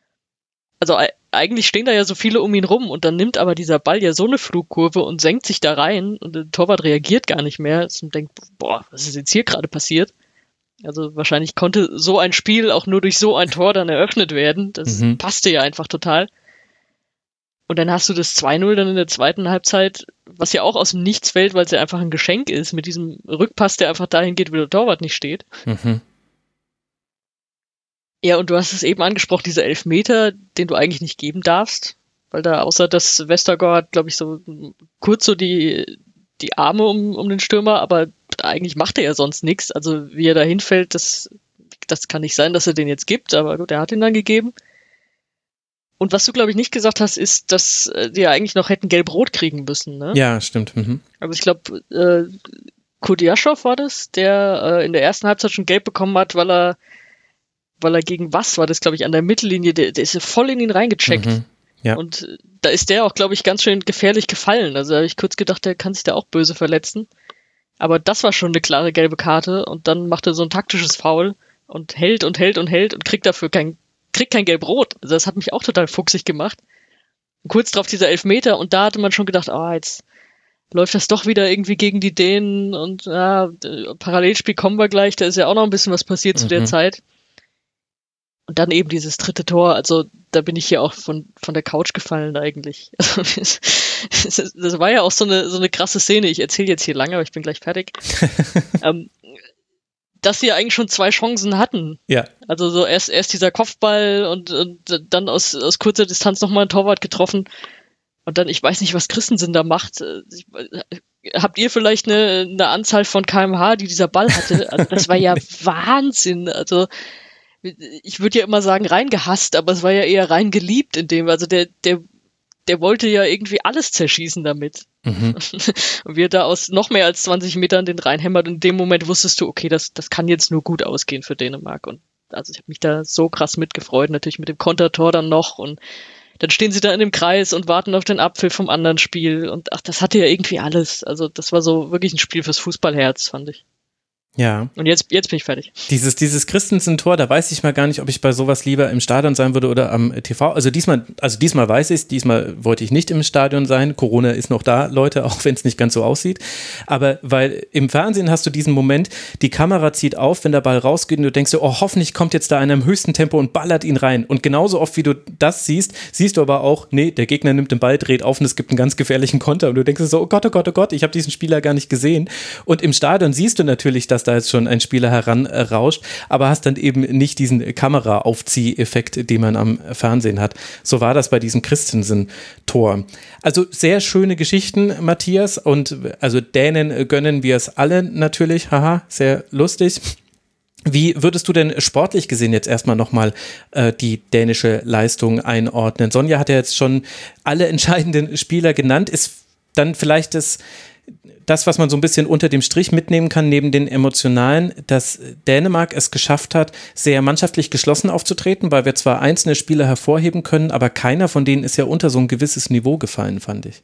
also eigentlich stehen da ja so viele um ihn rum und dann nimmt aber dieser Ball ja so eine Flugkurve und senkt sich da rein und der Torwart reagiert gar nicht mehr und denkt, boah, was ist jetzt hier gerade passiert? Also wahrscheinlich konnte so ein Spiel auch nur durch so ein Tor dann eröffnet werden. Das mhm. passte ja einfach total. Und dann hast du das zwei null dann in der zweiten Halbzeit, was ja auch aus dem Nichts fällt, weil es ja einfach ein Geschenk ist, mit diesem Rückpass, der einfach dahin geht, wo der Torwart nicht steht. Mhm. Ja, und du hast es eben angesprochen, dieser Elfmeter, den du eigentlich nicht geben darfst, weil da außer dass Westergaard, glaube ich, so kurz so die, die Arme um, um den Stürmer, aber eigentlich macht er ja sonst nichts. Also wie er da hinfällt, das, das kann nicht sein, dass er den jetzt gibt, aber gut, er hat ihn dann gegeben. Und was du, glaube ich, nicht gesagt hast, ist, dass die ja eigentlich noch hätten Gelb-Rot kriegen müssen, ne? Ja, stimmt. Mhm. Also ich glaube, äh, Kudiaschow war das, der äh, in der ersten Halbzeit schon Gelb bekommen hat, weil er weil er gegen was war das, glaube ich, an der Mittellinie, der, der ist ja voll in ihn reingecheckt. Mhm. Ja. Und da ist der auch, glaube ich, ganz schön gefährlich gefallen. Also da habe ich kurz gedacht, der kann sich da auch böse verletzen. Aber das war schon eine klare gelbe Karte und dann macht er so ein taktisches Foul und hält und hält und hält und kriegt dafür kein, kriegt kein Gelb-Rot. Also das hat mich auch total fuchsig gemacht. Und kurz drauf dieser Elfmeter und da hatte man schon gedacht, ah, oh, jetzt läuft das doch wieder irgendwie gegen die Dänen und ja, Parallelspiel kommen wir gleich, da ist ja auch noch ein bisschen was passiert mhm. zu der Zeit. Und dann eben dieses dritte Tor, also da bin ich hier auch von, von der Couch gefallen eigentlich. Also, das, das war ja auch so eine, so eine krasse Szene. Ich erzähle jetzt hier lange, aber ich bin gleich fertig. ähm, dass sie ja eigentlich schon zwei Chancen hatten. Ja. Also so erst, erst dieser Kopfball und, und dann aus, aus kurzer Distanz nochmal ein Torwart getroffen. Und dann, ich weiß nicht, was Christensen da macht. Ich, habt ihr vielleicht eine, eine Anzahl von Kilometer pro Stunde, die dieser Ball hatte? Also das war ja Wahnsinn. Also ich würde ja immer sagen reingehasst, aber es war ja eher rein geliebt in dem. Also der, der, der wollte ja irgendwie alles zerschießen damit. Mhm. Und wie er da aus noch mehr als zwanzig Metern den reinhämmert, und in dem Moment wusstest du, okay, das, das kann jetzt nur gut ausgehen für Dänemark. Und also ich habe mich da so krass mitgefreut, natürlich mit dem Kontertor dann noch, und dann stehen sie da in dem Kreis und warten auf den Abpfiff vom anderen Spiel, und ach, das hatte ja irgendwie alles. Also das war so wirklich ein Spiel fürs Fußballherz, fand ich. Ja. Und jetzt, jetzt bin ich fertig. Dieses, dieses Christensen-Tor, da weiß ich mal gar nicht, ob ich bei sowas lieber im Stadion sein würde oder am T V. Also diesmal, also diesmal weiß ich es, diesmal wollte ich nicht im Stadion sein. Corona ist noch da, Leute, auch wenn es nicht ganz so aussieht. Aber weil im Fernsehen hast du diesen Moment, die Kamera zieht auf, wenn der Ball rausgeht, und du denkst dir, oh, hoffentlich kommt jetzt da einer im höchsten Tempo und ballert ihn rein. Und genauso oft, wie du das siehst, siehst du aber auch, nee, der Gegner nimmt den Ball, dreht auf und es gibt einen ganz gefährlichen Konter. Und du denkst dir so, oh Gott, oh Gott, oh Gott, ich habe diesen Spieler gar nicht gesehen. Und im Stadion siehst du natürlich, dass da jetzt schon ein Spieler heranrauscht, aber hast dann eben nicht diesen Kameraaufzieheffekt, den man am Fernsehen hat. So war das bei diesem Christensen-Tor. Also sehr schöne Geschichten, Matthias, und also Dänen gönnen wir es alle natürlich, haha, sehr lustig. Wie würdest du denn sportlich gesehen jetzt erstmal nochmal äh, die dänische Leistung einordnen? Sonja hat ja jetzt schon alle entscheidenden Spieler genannt. Ist dann vielleicht das Das, was man so ein bisschen unter dem Strich mitnehmen kann, neben den emotionalen, dass Dänemark es geschafft hat, sehr mannschaftlich geschlossen aufzutreten, weil wir zwar einzelne Spieler hervorheben können, aber keiner von denen ist ja unter so ein gewisses Niveau gefallen, fand ich.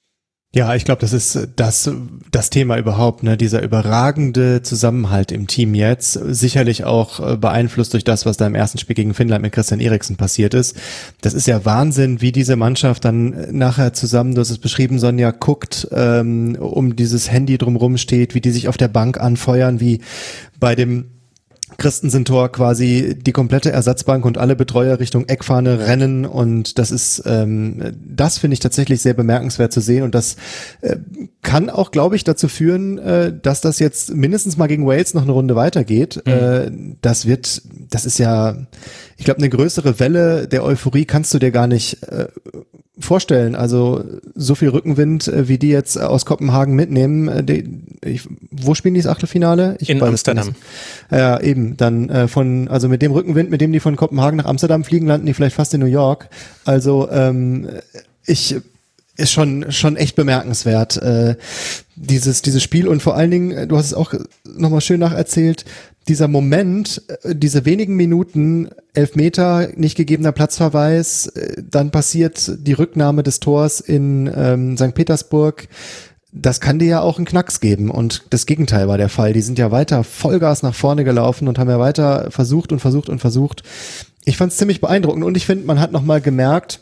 Ja, ich glaube, das ist das, das Thema überhaupt, ne? Dieser überragende Zusammenhalt im Team jetzt, sicherlich auch beeinflusst durch das, was da im ersten Spiel gegen Finnland mit Christian Eriksen passiert ist. Das ist ja Wahnsinn, wie diese Mannschaft dann nachher zusammen, du hast es beschrieben, Sonja, guckt, ähm, um dieses Handy drumrum steht, wie die sich auf der Bank anfeuern, wie bei dem Christensen-Tor quasi die komplette Ersatzbank und alle Betreuer Richtung Eckfahne rennen, und das ist, ähm, das finde ich tatsächlich sehr bemerkenswert zu sehen, und das äh, kann auch, glaube ich, dazu führen, äh, dass das jetzt mindestens mal gegen Wales noch eine Runde weitergeht. Mhm. Äh, das wird, das ist ja, ich glaube, eine größere Welle der Euphorie kannst du dir gar nicht äh, vorstellen. Also so viel Rückenwind, äh, wie die jetzt aus Kopenhagen mitnehmen. Äh, die, ich, wo spielen die das Achtelfinale? Ich In Amsterdam. Ja, eben. Dann äh, von, also mit dem Rückenwind, mit dem die von Kopenhagen nach Amsterdam fliegen, landen die vielleicht fast in New York. Also ähm, ich ist schon schon echt bemerkenswert, äh, dieses dieses Spiel, und vor allen Dingen, du hast es auch nochmal schön nacherzählt, dieser Moment, diese wenigen Minuten, Elfmeter, nicht gegebener Platzverweis, dann passiert die Rücknahme des Tors in ähm, Sankt Petersburg. Das kann dir ja auch einen Knacks geben, und das Gegenteil war der Fall. Die sind ja weiter Vollgas nach vorne gelaufen und haben ja weiter versucht und versucht und versucht. Ich fand es ziemlich beeindruckend, und ich finde, man hat nochmal gemerkt,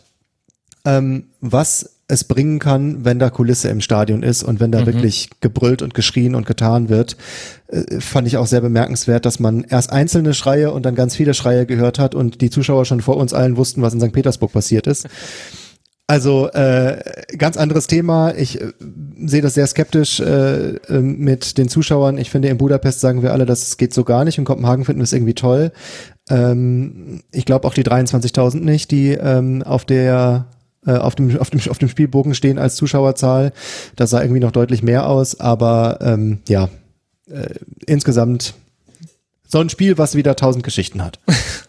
ähm, was es bringen kann, wenn da Kulisse im Stadion ist und wenn da mhm. wirklich gebrüllt und geschrien und getan wird. Äh, fand ich auch sehr bemerkenswert, dass man erst einzelne Schreie und dann ganz viele Schreie gehört hat und die Zuschauer schon vor uns allen wussten, was in Sankt Petersburg passiert ist. Also äh, ganz anderes Thema. Ich äh, sehe das sehr skeptisch äh, äh, mit den Zuschauern. Ich finde, in Budapest sagen wir alle, das geht so gar nicht. In Kopenhagen finden wir es irgendwie toll. Ähm, ich glaube auch die dreiundzwanzigtausend nicht, die ähm, auf der auf dem, auf dem, auf dem Spielbogen stehen als Zuschauerzahl. Das sah irgendwie noch deutlich mehr aus, aber ähm, ja, äh, insgesamt so ein Spiel, was wieder tausend Geschichten hat.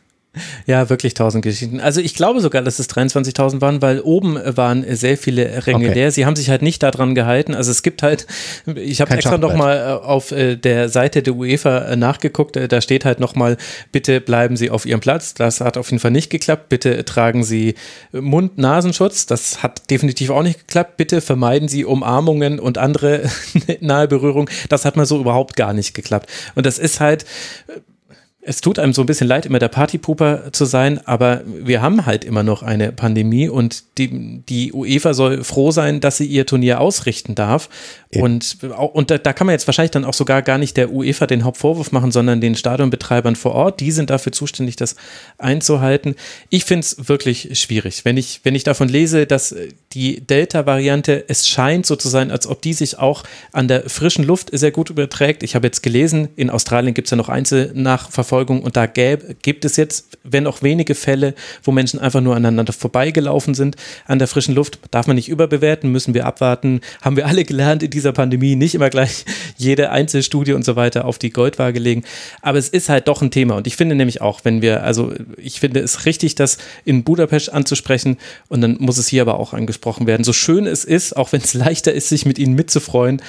Ja, wirklich tausend Geschichten. Also ich glaube sogar, dass es dreiundzwanzigtausend waren, weil oben waren sehr viele Ränge okay. leer. Sie haben sich halt nicht daran gehalten. Also es gibt halt, ich habe extra nochmal auf der Seite der UEFA nachgeguckt, da steht halt nochmal, bitte bleiben Sie auf Ihrem Platz. Das hat auf jeden Fall nicht geklappt. Bitte tragen Sie Mund-Nasenschutz. Das hat definitiv auch nicht geklappt. Bitte vermeiden Sie Umarmungen und andere nahe Berührung. Das hat mal so überhaupt gar nicht geklappt. Und das ist halt... es tut einem so ein bisschen leid, immer der Partypooper zu sein, aber wir haben halt immer noch eine Pandemie und die, die UEFA soll froh sein, dass sie ihr Turnier ausrichten darf. Eben. Und, und da, da kann man jetzt wahrscheinlich dann auch sogar gar nicht der UEFA den Hauptvorwurf machen, sondern den Stadionbetreibern vor Ort. Die sind dafür zuständig, das einzuhalten. Ich finde es wirklich schwierig. Wenn ich, wenn ich davon lese, dass die Delta-Variante, es scheint so zu sein, als ob die sich auch an der frischen Luft sehr gut überträgt. Ich habe jetzt gelesen, in Australien gibt es ja noch Einzelnachverfolgung und da gäb, gibt es jetzt, wenn auch wenige Fälle, wo Menschen einfach nur aneinander vorbeigelaufen sind an der frischen Luft. Darf man nicht überbewerten, müssen wir abwarten. Haben wir alle gelernt in dieser Pandemie, nicht immer gleich jede Einzelstudie und so weiter auf die Goldwaage legen. Aber es ist halt doch ein Thema und ich finde nämlich auch, wenn wir, also ich finde es richtig, das in Budapest anzusprechen und dann muss es hier aber auch angesprochen werden. So schön es ist, auch wenn es leichter ist, sich mit ihnen mitzufreuen,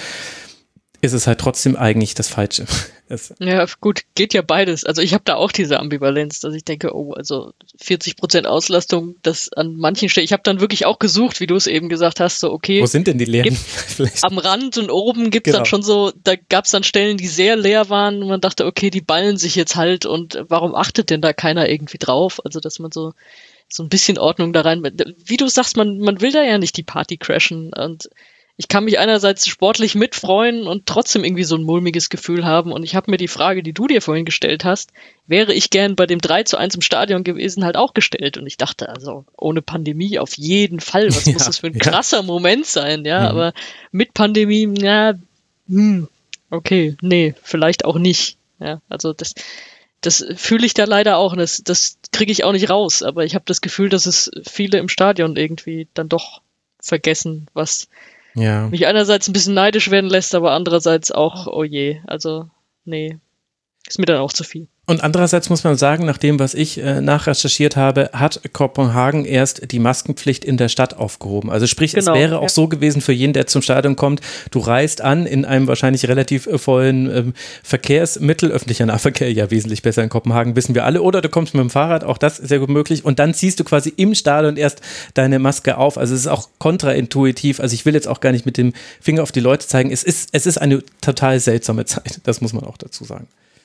ist es halt trotzdem eigentlich das Falsche. Es ja, gut, geht ja beides. Also ich habe da auch diese Ambivalenz, dass ich denke, oh, also vierzig Prozent Auslastung, das an manchen Stellen, ich habe dann wirklich auch gesucht, wie du es eben gesagt hast, so okay. Wo sind denn die leeren? Am Rand und oben gibt es genau. dann schon so, da gab es dann Stellen, die sehr leer waren und man dachte, okay, die ballen sich jetzt halt und warum achtet denn da keiner irgendwie drauf? Also dass man so so ein bisschen Ordnung da rein, wie du sagst, man, man will da ja nicht die Party crashen und ich kann mich einerseits sportlich mitfreuen und trotzdem irgendwie so ein mulmiges Gefühl haben. Und ich habe mir die Frage, die du dir vorhin gestellt hast, wäre ich gern bei dem drei zu eins im Stadion gewesen, halt auch gestellt. Und ich dachte, also ohne Pandemie auf jeden Fall. Was ja, muss das für ein krasser ja. Moment sein, ja. Mhm. Aber mit Pandemie, ja, hm, okay, nee, vielleicht auch nicht. Ja, also das, das fühle ich da leider auch. Und das, das kriege ich auch nicht raus. Aber ich habe das Gefühl, dass es viele im Stadion irgendwie dann doch vergessen, was ja. mich einerseits ein bisschen neidisch werden lässt, aber andererseits auch, oh je, also nee, ist mir dann auch zu viel. Und andererseits muss man sagen, nach dem, was ich äh, nachrecherchiert habe, hat Kopenhagen erst die Maskenpflicht in der Stadt aufgehoben. Also sprich, genau, es wäre ja. auch so gewesen für jeden, der zum Stadion kommt, du reist an in einem wahrscheinlich relativ äh, vollen ähm, Verkehrsmittel, öffentlicher Nahverkehr, ja wesentlich besser in Kopenhagen, wissen wir alle, oder du kommst mit dem Fahrrad, auch das ist sehr gut möglich, und dann ziehst du quasi im Stadion erst deine Maske auf. Also es ist auch kontraintuitiv, also ich will jetzt auch gar nicht mit dem Finger auf die Leute zeigen, es ist, es ist eine total seltsame Zeit, das muss man auch dazu sagen.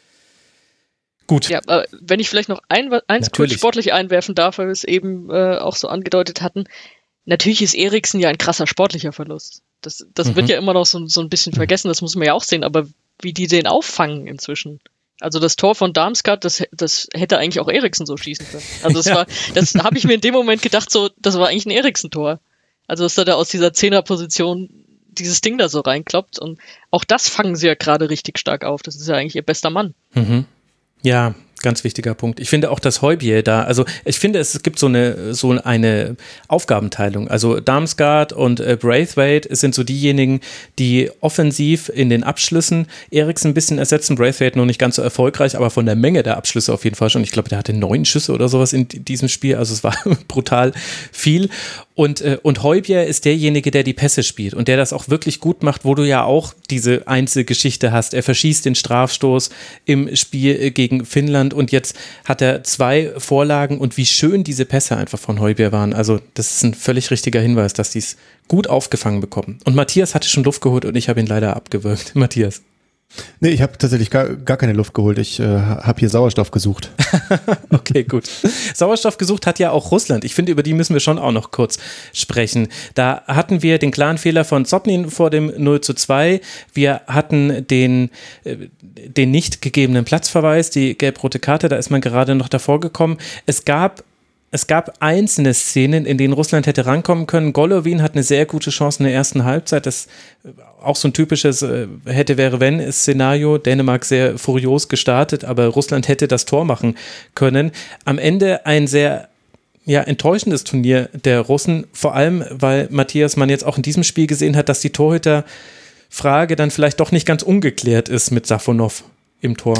Gut. Ja, aber wenn ich vielleicht noch ein, eins kurz sportlich einwerfen darf, weil wir es eben äh, auch so angedeutet hatten, natürlich ist Eriksen ja ein krasser sportlicher Verlust. Das, das mhm. wird ja immer noch so, so ein bisschen vergessen, das muss man ja auch sehen, aber wie die den auffangen inzwischen. Also das Tor von Damsgaard, das, das hätte eigentlich auch Eriksen so schießen können. Also das ja. war, das habe ich mir in dem Moment gedacht, so, das war eigentlich ein Eriksen-Tor. Also dass er da aus dieser Zehnerposition dieses Ding da so reinkloppt, und auch das fangen sie ja gerade richtig stark auf. Das ist ja eigentlich ihr bester Mann. Mhm. Ja, ganz wichtiger Punkt. Ich finde auch, dass Højbjerg da, also ich finde, es gibt so eine, so eine Aufgabenteilung. Also Damsgaard und äh, Braithwaite sind so diejenigen, die offensiv in den Abschlüssen Eriksen ein bisschen ersetzen. Braithwaite noch nicht ganz so erfolgreich, aber von der Menge der Abschlüsse auf jeden Fall schon. Ich glaube, der hatte neun Schüsse oder sowas in diesem Spiel. Also es war brutal viel. Und, äh, und Højbjerg ist derjenige, der die Pässe spielt und der das auch wirklich gut macht, wo du ja auch diese Einzelgeschichte hast. Er verschießt den Strafstoß im Spiel gegen Finnland und jetzt hat er zwei Vorlagen, und wie schön diese Pässe einfach von Højbjerg waren. Also das ist ein völlig richtiger Hinweis, dass die es gut aufgefangen bekommen. Und Matthias hatte schon Luft geholt und ich habe ihn leider abgewürgt. Matthias. Nee, ich habe tatsächlich gar, gar keine Luft geholt. Ich äh, habe hier Sauerstoff gesucht. Okay, gut. Sauerstoff gesucht hat ja auch Russland. Ich finde, über die müssen wir schon auch noch kurz sprechen. Da hatten wir den klaren Fehler von Zobnin vor dem null zu zwei. Wir hatten den, äh, den nicht gegebenen Platzverweis, die gelb-rote Karte, da ist man gerade noch davor gekommen. Es gab Es gab einzelne Szenen, in denen Russland hätte rankommen können. Golovin hat eine sehr gute Chance in der ersten Halbzeit. Das auch so ein typisches äh, hätte-wäre-wenn-Szenario. Dänemark sehr furios gestartet, aber Russland hätte das Tor machen können. Am Ende ein sehr ja, enttäuschendes Turnier der Russen, vor allem, weil Matthias man jetzt auch in diesem Spiel gesehen hat, dass die Torhüter-Frage dann vielleicht doch nicht ganz ungeklärt ist mit Safonov im Tor.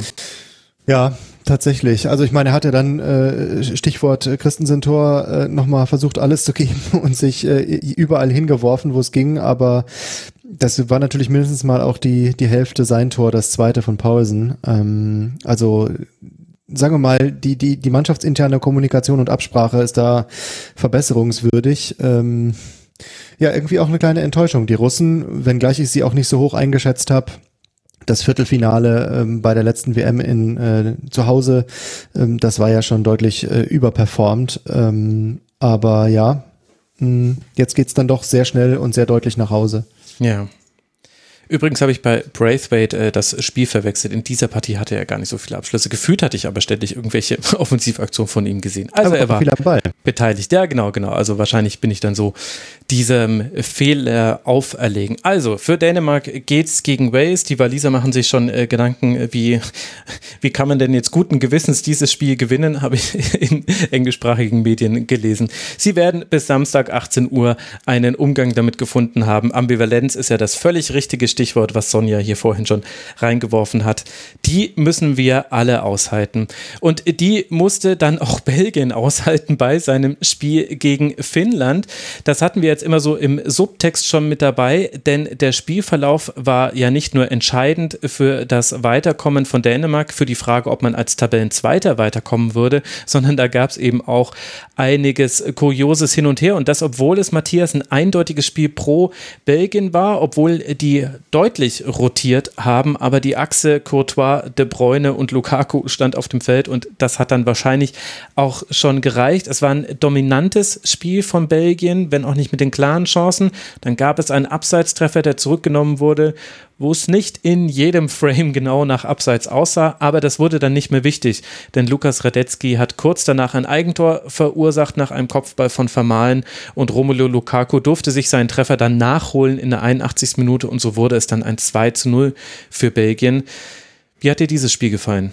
Ja, tatsächlich. Also ich meine, er hat ja dann, äh, Stichwort Christensen-Tor, äh, nochmal versucht, alles zu geben und sich äh, überall hingeworfen, wo es ging, aber das war natürlich mindestens mal auch die, die Hälfte sein Tor, das zweite von Paulsen. Ähm, also sagen wir mal, die, die, die mannschaftsinterne Kommunikation und Absprache ist da verbesserungswürdig. Ähm, ja, irgendwie auch eine kleine Enttäuschung. Die Russen, wenngleich ich sie auch nicht so hoch eingeschätzt habe, Das Viertelfinale ähm, bei der letzten W M in äh, zu Hause, ähm, das war ja schon deutlich äh, überperformt. Ähm, aber ja, mh, jetzt geht's dann doch sehr schnell und sehr deutlich nach Hause. Ja. Übrigens habe ich bei Braithwaite äh, das Spiel verwechselt. In dieser Partie hatte er gar nicht so viele Abschlüsse. Gefühlt hatte ich aber ständig irgendwelche Offensivaktionen von ihm gesehen. Also aber er war viel am Ball. beteiligt. Ja, genau, genau. Also wahrscheinlich bin ich dann so diesem Fehler auferlegen. Also für Dänemark geht's gegen Wales. Die Waliser machen sich schon äh, Gedanken, wie, wie kann man denn jetzt guten Gewissens dieses Spiel gewinnen, habe ich in englischsprachigen Medien gelesen. Sie werden bis Samstag achtzehn Uhr einen Umgang damit gefunden haben. Ambivalenz ist ja das völlig richtige Stichwort, was Sonja hier vorhin schon reingeworfen hat. Die müssen wir alle aushalten. Und die musste dann auch Belgien aushalten bei seinem Spiel gegen Finnland. Das hatten wir jetzt immer so im Subtext schon mit dabei, denn der Spielverlauf war ja nicht nur entscheidend für das Weiterkommen von Dänemark, für die Frage, ob man als Tabellenzweiter weiterkommen würde, sondern da gab es eben auch einiges Kurioses hin und her. Und das, obwohl es, Matthias, ein eindeutiges Spiel pro Belgien war, obwohl die deutlich rotiert haben, aber die Achse Courtois, De Bruyne und Lukaku stand auf dem Feld und das hat dann wahrscheinlich auch schon gereicht. Es war ein dominantes Spiel von Belgien, wenn auch nicht mit den klaren Chancen. Dann gab es einen Abseitstreffer, der zurückgenommen wurde, wo es nicht in jedem Frame genau nach Abseits aussah, aber das wurde dann nicht mehr wichtig, denn Lukas Radetzky hat kurz danach ein Eigentor verursacht nach einem Kopfball von Vermaelen und Romelu Lukaku durfte sich seinen Treffer dann nachholen in der einundachtzigsten Minute und so wurde es dann ein zwei zu null für Belgien. Wie hat dir dieses Spiel gefallen?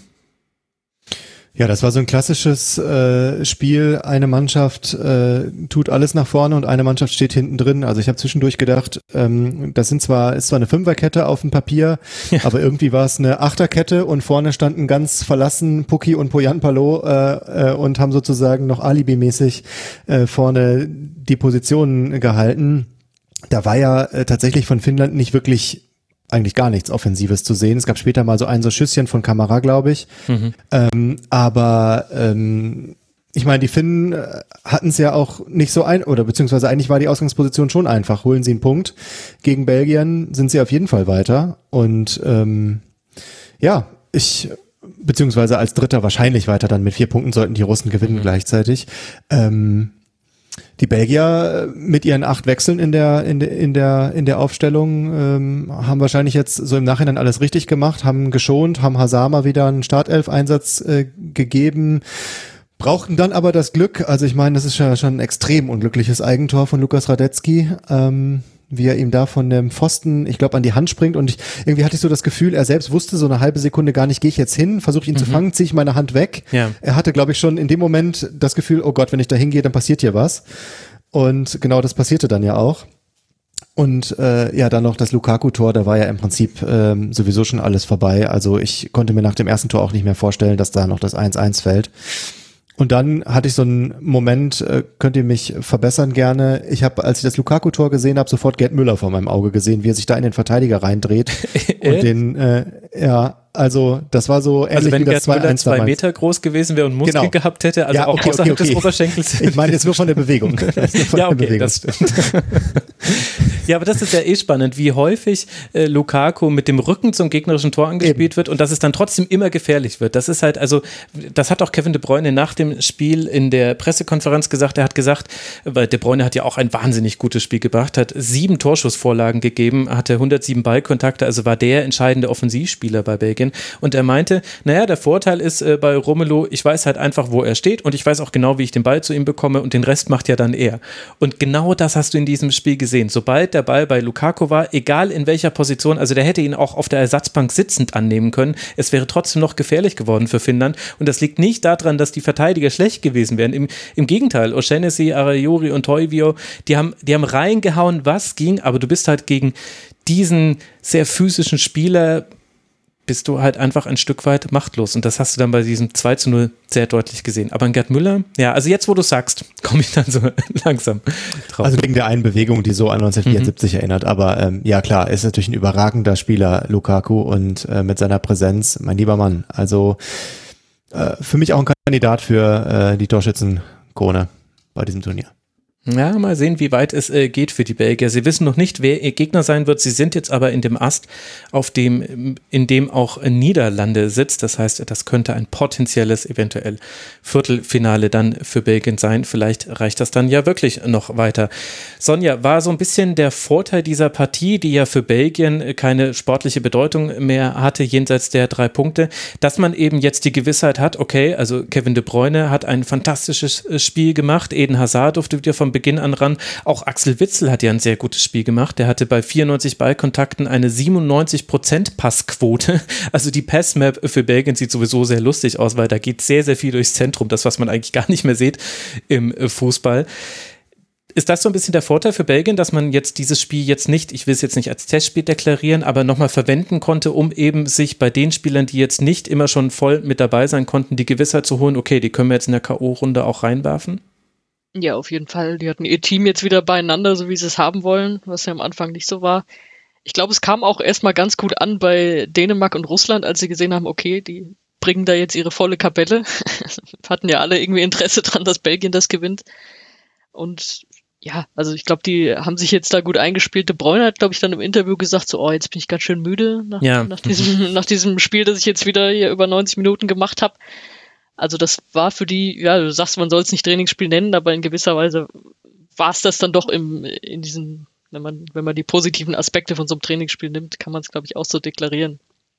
Ja, das war so ein klassisches äh, Spiel. Eine Mannschaft äh, tut alles nach vorne und eine Mannschaft steht hinten drin. Also ich habe zwischendurch gedacht, ähm, das sind zwar ist zwar eine Fünferkette auf dem Papier, ja. aber irgendwie war es eine Achterkette und vorne standen ganz verlassen Pukki und Poyanpalo äh, äh, und haben sozusagen noch alibimäßig äh, vorne die Positionen gehalten. Da war ja äh, tatsächlich von Finnland nicht wirklich eigentlich gar nichts Offensives zu sehen. Es gab später mal so ein so Schüsschen von Kamara, glaube ich. Mhm. Ähm, aber ähm, ich meine, die Finnen hatten es ja auch nicht so ein, oder beziehungsweise eigentlich war die Ausgangsposition schon einfach. Holen sie einen Punkt. Gegen Belgien sind sie auf jeden Fall weiter. Und ähm, ja, ich beziehungsweise als Dritter wahrscheinlich weiter dann mit vier Punkten sollten die Russen gewinnen mhm. gleichzeitig. Ähm, Die Belgier mit ihren acht Wechseln in der in der in der in der Aufstellung ähm, haben wahrscheinlich jetzt so im Nachhinein alles richtig gemacht, haben geschont, haben Hazard mal wieder einen Startelf-Einsatz äh, gegeben, brauchten dann aber das Glück. Also ich meine, das ist ja schon ein extrem unglückliches Eigentor von Lukas Radetzky, ähm, wie er ihm da von dem Pfosten, ich glaube, an die Hand springt und ich, irgendwie hatte ich so das Gefühl, er selbst wusste so eine halbe Sekunde gar nicht, gehe ich jetzt hin, versuche ihn mhm. zu fangen, ziehe ich meine Hand weg. Ja. Er hatte, glaube ich, schon in dem Moment das Gefühl, oh Gott, wenn ich da hingehe, dann passiert hier was. Und genau das passierte dann ja auch. Und äh, ja, dann noch das Lukaku-Tor, da war ja im Prinzip ähm, sowieso schon alles vorbei. Also ich konnte mir nach dem ersten Tor auch nicht mehr vorstellen, dass da noch das eins eins fällt. Und dann hatte ich so einen Moment, äh, könnt ihr mich verbessern gerne. Ich habe, als ich das Lukaku-Tor gesehen habe, sofort Gerd Müller vor meinem Auge gesehen, wie er sich da in den Verteidiger reindreht. und den, äh, ja, also das war so ähnlich also wenn wie das Gerd Müller zwei Meter groß gewesen wäre und Muskeln genau. gehabt hätte, also ja, auch okay, außerhalb okay, okay. des Oberschenkels. Ich meine jetzt nur von der Bewegung. Von ja, okay, der Bewegung. Das stimmt. Ja, aber das ist ja eh spannend, wie häufig äh, Lukaku mit dem Rücken zum gegnerischen Tor angespielt Eben. wird und dass es dann trotzdem immer gefährlich wird. Das ist halt, also, das hat auch Kevin De Bruyne nach dem Spiel in der Pressekonferenz gesagt. Er hat gesagt, weil De Bruyne hat ja auch ein wahnsinnig gutes Spiel gebracht, hat sieben Torschussvorlagen gegeben, hatte hundertsieben Ballkontakte, also war der entscheidende Offensivspieler bei Belgien. Und er meinte, naja, der Vorteil ist äh, bei Romelu, ich weiß halt einfach, wo er steht und ich weiß auch genau, wie ich den Ball zu ihm bekomme und den Rest macht ja dann er. Und genau das hast du in diesem Spiel gesehen. Sobald der Ball bei Lukaku war, egal in welcher Position, also der hätte ihn auch auf der Ersatzbank sitzend annehmen können, es wäre trotzdem noch gefährlich geworden für Finnland und das liegt nicht daran, dass die Verteidiger schlecht gewesen wären. Im, im Gegenteil, O'Shannessy, Arayori und Toivio, die haben, die haben reingehauen, was ging, aber du bist halt gegen diesen sehr physischen Spieler bist du halt einfach ein Stück weit machtlos. Und das hast du dann bei diesem zwei zu null sehr deutlich gesehen. Aber in Gerd Müller, ja, also jetzt, wo du sagst, komme ich dann so langsam drauf. Also wegen der einen Bewegung, die so an neunzehnhundertvierundsiebzig mhm. erinnert. Aber ähm, ja, klar, ist natürlich ein überragender Spieler, Lukaku, und äh, mit seiner Präsenz, mein lieber Mann. Also äh, für mich auch ein Kandidat für äh, die Torschützenkrone bei diesem Turnier. Ja, mal sehen, wie weit es äh, geht für die Belgier. Sie wissen noch nicht, wer ihr Gegner sein wird. Sie sind jetzt aber in dem Ast, auf dem, in dem auch Niederlande sitzt. Das heißt, das könnte ein potenzielles, eventuell Viertelfinale dann für Belgien sein. Vielleicht reicht das dann ja wirklich noch weiter. Sonja, war so ein bisschen der Vorteil dieser Partie, die ja für Belgien keine sportliche Bedeutung mehr hatte, jenseits der drei Punkte, dass man eben jetzt die Gewissheit hat, okay, also Kevin De Bruyne hat ein fantastisches Spiel gemacht, Eden Hazard durfte wieder vom Beginn an ran. Auch Axel Witsel hat ja ein sehr gutes Spiel gemacht. Der hatte bei vierundneunzig Ballkontakten eine siebenundneunzig Prozent Passquote. Also die Passmap für Belgien sieht sowieso sehr lustig aus, weil da geht sehr, sehr viel durchs Zentrum. Das, was man eigentlich gar nicht mehr sieht im Fußball. Ist das so ein bisschen der Vorteil für Belgien, dass man jetzt dieses Spiel jetzt nicht, ich will es jetzt nicht als Testspiel deklarieren, aber nochmal verwenden konnte, um eben sich bei den Spielern, die jetzt nicht immer schon voll mit dabei sein konnten, die Gewissheit zu holen, okay, die können wir jetzt in der K O-Runde auch reinwerfen? Ja, auf jeden Fall. Die hatten ihr Team jetzt wieder beieinander, so wie sie es haben wollen, was ja am Anfang nicht so war. Ich glaube, es kam auch erstmal ganz gut an bei Dänemark und Russland, als sie gesehen haben, okay, die bringen da jetzt ihre volle Kapelle. Hatten ja alle irgendwie Interesse dran, dass Belgien das gewinnt. Und ja, also ich glaube, die haben sich jetzt da gut eingespielt. De Bruyne hat, glaube ich, dann im Interview gesagt, so, oh, jetzt bin ich ganz schön müde nach, ja. nach, diesem, nach diesem Spiel, das ich jetzt wieder hier über neunzig Minuten gemacht habe. Also das war für die, ja, du sagst, man soll es nicht Trainingsspiel nennen, aber in gewisser Weise war es das dann doch im, in diesen, wenn man, wenn man die positiven Aspekte von so einem Trainingsspiel nimmt, kann man es, glaube ich, auch so deklarieren.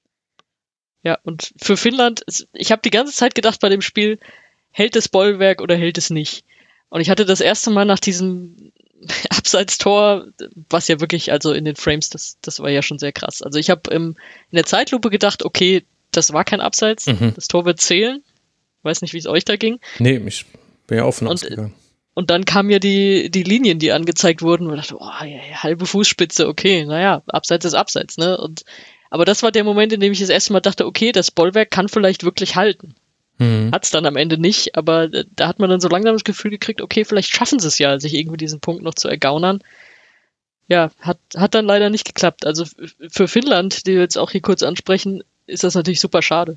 Ja, und für Finnland, ich habe die ganze Zeit gedacht bei dem Spiel, hält es Bollwerk oder hält es nicht? Und ich hatte das erste Mal nach diesem Abseitstor, was ja wirklich, also in den Frames, das, das war ja schon sehr krass. Also ich habe in der Zeitlupe gedacht, okay, das war kein Abseits, mhm. das Tor wird zählen. Weiß nicht, wie es euch da ging. Nee, ich bin ja offen ausgegangen. Und dann kamen ja die, die Linien, die angezeigt wurden, und ich dachte, oh, ja, ja, halbe Fußspitze, okay, naja, Abseits ist Abseits, ne? Und, aber das war der Moment, in dem ich das erste Mal dachte, okay, das Bollwerk kann vielleicht wirklich halten. Mhm. Hat's dann am Ende nicht, aber da hat man dann so langsam das Gefühl gekriegt, okay, vielleicht schaffen sie es ja, sich irgendwie diesen Punkt noch zu ergaunern. Ja, hat, hat dann leider nicht geklappt. Also für Finnland, die wir jetzt auch hier kurz ansprechen, ist das natürlich super schade.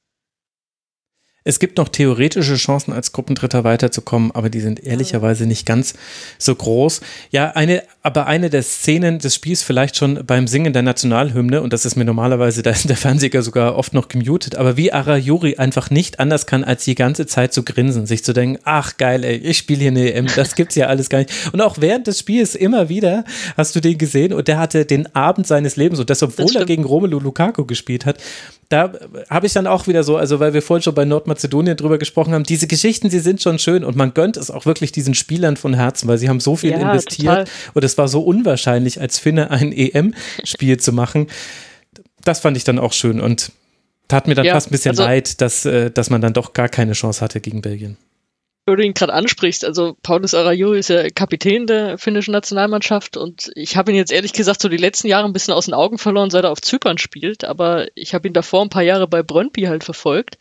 Es gibt noch theoretische Chancen, als Gruppendritter weiterzukommen, aber die sind ehrlicherweise nicht ganz so groß. Ja, eine, aber eine der Szenen des Spiels vielleicht schon beim Singen der Nationalhymne, und das ist mir normalerweise, da ist der Fernseher sogar oft noch gemutet, aber wie Arajuri einfach nicht anders kann, als die ganze Zeit zu grinsen, sich zu denken, ach geil, ey, ich spiele hier eine E M, das gibt's ja alles gar nicht. Und auch während des Spiels immer wieder hast du den gesehen und der hatte den Abend seines Lebens und das, obwohl das er gegen Romelu Lukaku gespielt hat. Da habe ich dann auch wieder so, also weil wir vorhin schon bei Nordmazedonien drüber gesprochen haben, diese Geschichten, sie sind schon schön und man gönnt es auch wirklich diesen Spielern von Herzen, weil sie haben so viel ja, investiert total. Und es war so unwahrscheinlich, als Finne ein E M-Spiel zu machen. Das fand ich dann auch schön und tat mir dann ja, fast ein bisschen also, leid, dass, dass man dann doch gar keine Chance hatte gegen Belgien. Wenn du ihn gerade ansprichst, also Paulus Arajuri ist ja Kapitän der finnischen Nationalmannschaft und ich habe ihn jetzt ehrlich gesagt so die letzten Jahre ein bisschen aus den Augen verloren, seit er auf Zypern spielt, aber ich habe ihn davor ein paar Jahre bei Brøndby halt verfolgt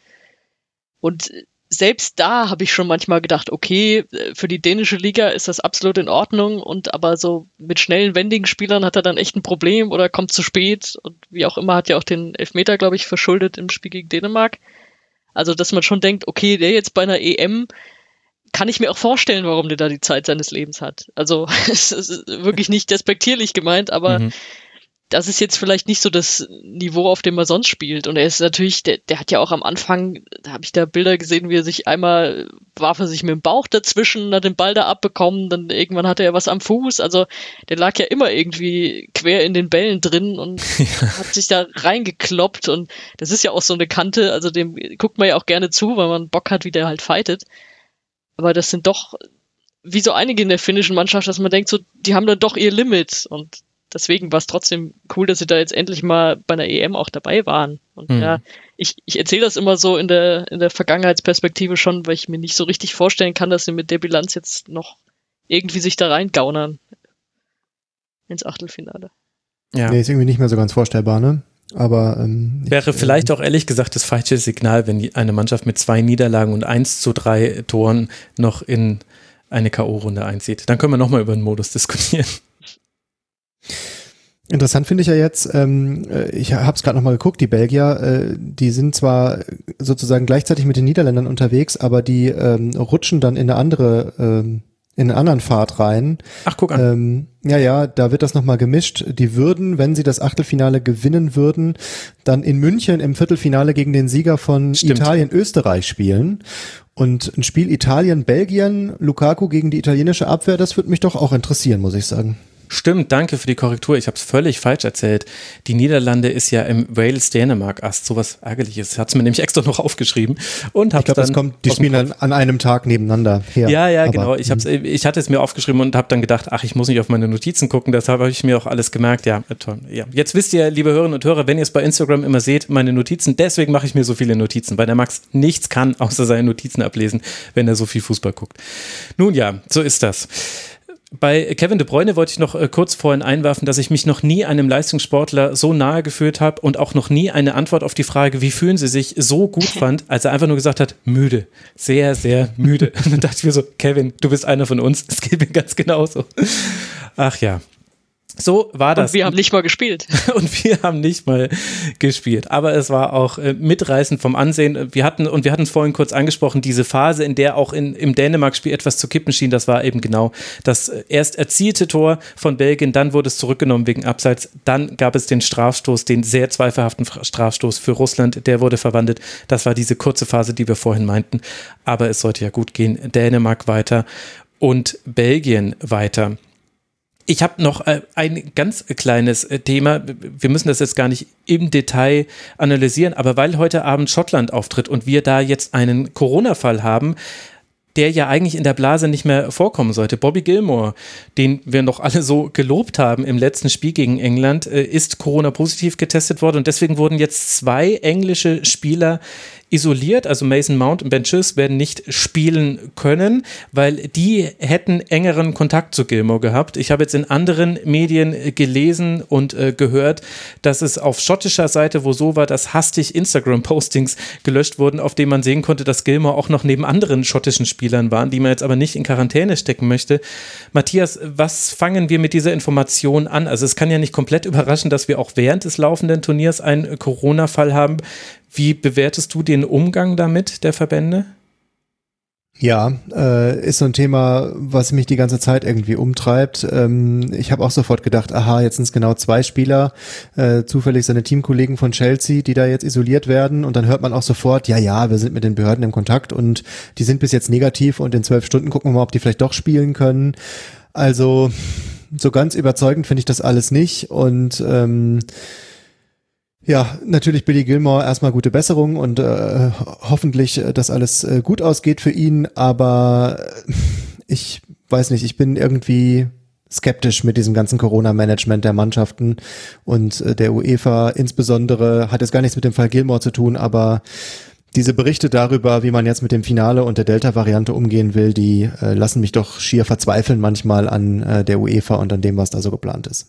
und selbst da habe ich schon manchmal gedacht, okay, für die dänische Liga ist das absolut in Ordnung und aber so mit schnellen, wendigen Spielern hat er dann echt ein Problem oder kommt zu spät und wie auch immer hat ja auch den Elfmeter, glaube ich, verschuldet im Spiel gegen Dänemark. Also, dass man schon denkt, okay, der jetzt bei einer E M kann ich mir auch vorstellen, warum der da die Zeit seines Lebens hat. Also es ist wirklich nicht despektierlich gemeint, aber mhm. das ist jetzt vielleicht nicht so das Niveau, auf dem er sonst spielt. Und er ist natürlich, der, der hat ja auch am Anfang, da habe ich da Bilder gesehen, wie er sich einmal, warf er sich mit dem Bauch dazwischen, hat den Ball da abbekommen, dann irgendwann hatte er was am Fuß. Also der lag ja immer irgendwie quer in den Bällen drin und ja. hat sich da reingekloppt. Und das ist ja auch so eine Kante, also dem guckt man ja auch gerne zu, weil man Bock hat, wie der halt fightet. Aber das sind doch, wie so einige in der finnischen Mannschaft, dass man denkt, so, die haben dann doch ihr Limit. Und deswegen war es trotzdem cool, dass sie da jetzt endlich mal bei einer E M auch dabei waren. Und mhm. ja, ich, ich erzähle das immer so in der, in der Vergangenheitsperspektive schon, weil ich mir nicht so richtig vorstellen kann, dass sie mit der Bilanz jetzt noch irgendwie sich da reingaunern ins Achtelfinale. Ja. Nee, ist irgendwie nicht mehr so ganz vorstellbar, ne? Aber ähm, wäre ich, vielleicht äh, auch ehrlich gesagt das falsche Signal, wenn eine Mannschaft mit zwei Niederlagen und eins zu drei Toren noch in eine K O-Runde einzieht. Dann können wir nochmal über den Modus diskutieren. Interessant finde ich ja jetzt, ähm, ich habe es gerade nochmal geguckt, die Belgier, äh, die sind zwar sozusagen gleichzeitig mit den Niederländern unterwegs, aber die ähm, rutschen dann in eine andere ähm, in einen anderen Pfad rein. Ach, guck an. Ähm, ja, ja, da wird das nochmal gemischt. Die würden, wenn sie das Achtelfinale gewinnen würden, dann in München im Viertelfinale gegen den Sieger von Stimmt. Italien-Österreich spielen. Und ein Spiel Italien-Belgien, Lukaku gegen die italienische Abwehr, das würde mich doch auch interessieren, muss ich sagen. Stimmt, danke für die Korrektur. Ich habe es völlig falsch erzählt. Die Niederlande ist ja im Wales-Dänemark-Ast. Sowas Ärgerliches. Hat es mir nämlich extra noch aufgeschrieben. Und ich glaube, das kommt, die spielen dann an einem Tag nebeneinander her. Ja, ja, aber, genau. Ich, hab's, ich hatte es mir aufgeschrieben und habe dann gedacht, ach, ich muss nicht auf meine Notizen gucken. Deshalb habe ich mir auch alles gemerkt. Ja, toll. Ja. Jetzt wisst ihr, liebe Hörerinnen und Hörer, wenn ihr es bei Instagram immer seht, meine Notizen. Deswegen mache ich mir so viele Notizen, weil der Max nichts kann, außer seine Notizen ablesen, wenn er so viel Fußball guckt. Nun ja, so ist das. Bei Kevin De Bruyne wollte ich noch äh, kurz vorhin einwerfen, dass ich mich noch nie einem Leistungssportler so nahe gefühlt habe und auch noch nie eine Antwort auf die Frage, wie fühlen sie sich, so gut fand, als er einfach nur gesagt hat, müde, sehr, sehr müde. Und dann dachte ich mir so, Kevin, du bist einer von uns, es geht mir ganz genauso. Ach ja. So war das. Und wir haben nicht mal gespielt. Und wir haben nicht mal gespielt. Aber es war auch äh, mitreißend vom Ansehen. Wir hatten, und wir hatten es vorhin kurz angesprochen, diese Phase, in der auch in, im Dänemark-Spiel etwas zu kippen schien, das war eben genau das erst erzielte Tor von Belgien, dann wurde es zurückgenommen wegen Abseits, dann gab es den Strafstoß, den sehr zweifelhaften Strafstoß für Russland, der wurde verwandelt. Das war diese kurze Phase, die wir vorhin meinten. Aber es sollte ja gut gehen. Dänemark weiter und Belgien weiter. Ich habe noch äh, ein ganz kleines äh, Thema. Wir müssen das jetzt gar nicht im Detail analysieren, aber weil heute Abend Schottland auftritt und wir da jetzt einen Corona-Fall haben, der ja eigentlich in der Blase nicht mehr vorkommen sollte. Bobby Gilmore, den wir noch alle so gelobt haben im letzten Spiel gegen England, äh, ist Corona-positiv getestet worden und deswegen wurden jetzt zwei englische Spieler isoliert, also Mason Mount und Ben Chilwell werden nicht spielen können, weil die hätten engeren Kontakt zu Gilmore gehabt. Ich habe jetzt in anderen Medien gelesen und äh, gehört, dass es auf schottischer Seite, wo so war, dass hastig Instagram-Postings gelöscht wurden, auf denen man sehen konnte, dass Gilmore auch noch neben anderen schottischen Spielern waren, die man jetzt aber nicht in Quarantäne stecken möchte. Matthias, was fangen wir mit dieser Information an? Also es kann ja nicht komplett überraschen, dass wir auch während des laufenden Turniers einen Corona-Fall haben. Wie bewertest du den Umgang damit der Verbände? Ja, äh, ist so ein Thema, was mich die ganze Zeit irgendwie umtreibt. Ähm, ich habe auch sofort gedacht, aha, jetzt sind es genau zwei Spieler, äh, zufällig seine Teamkollegen von Chelsea, die da jetzt isoliert werden. Und dann hört man auch sofort, ja, ja, wir sind mit den Behörden im Kontakt und die sind bis jetzt negativ und in zwölf Stunden gucken wir mal, ob die vielleicht doch spielen können. Also so ganz überzeugend finde ich das alles nicht. Und ähm, ja, natürlich Billy Gilmore, erstmal gute Besserung und äh, hoffentlich, dass alles äh, gut ausgeht für ihn, aber ich weiß nicht, ich bin irgendwie skeptisch mit diesem ganzen Corona-Management der Mannschaften und äh, der UEFA insbesondere, hat jetzt gar nichts mit dem Fall Gilmore zu tun, aber diese Berichte darüber, wie man jetzt mit dem Finale und der Delta-Variante umgehen will, die äh, lassen mich doch schier verzweifeln manchmal an äh, der UEFA und an dem, was da so geplant ist.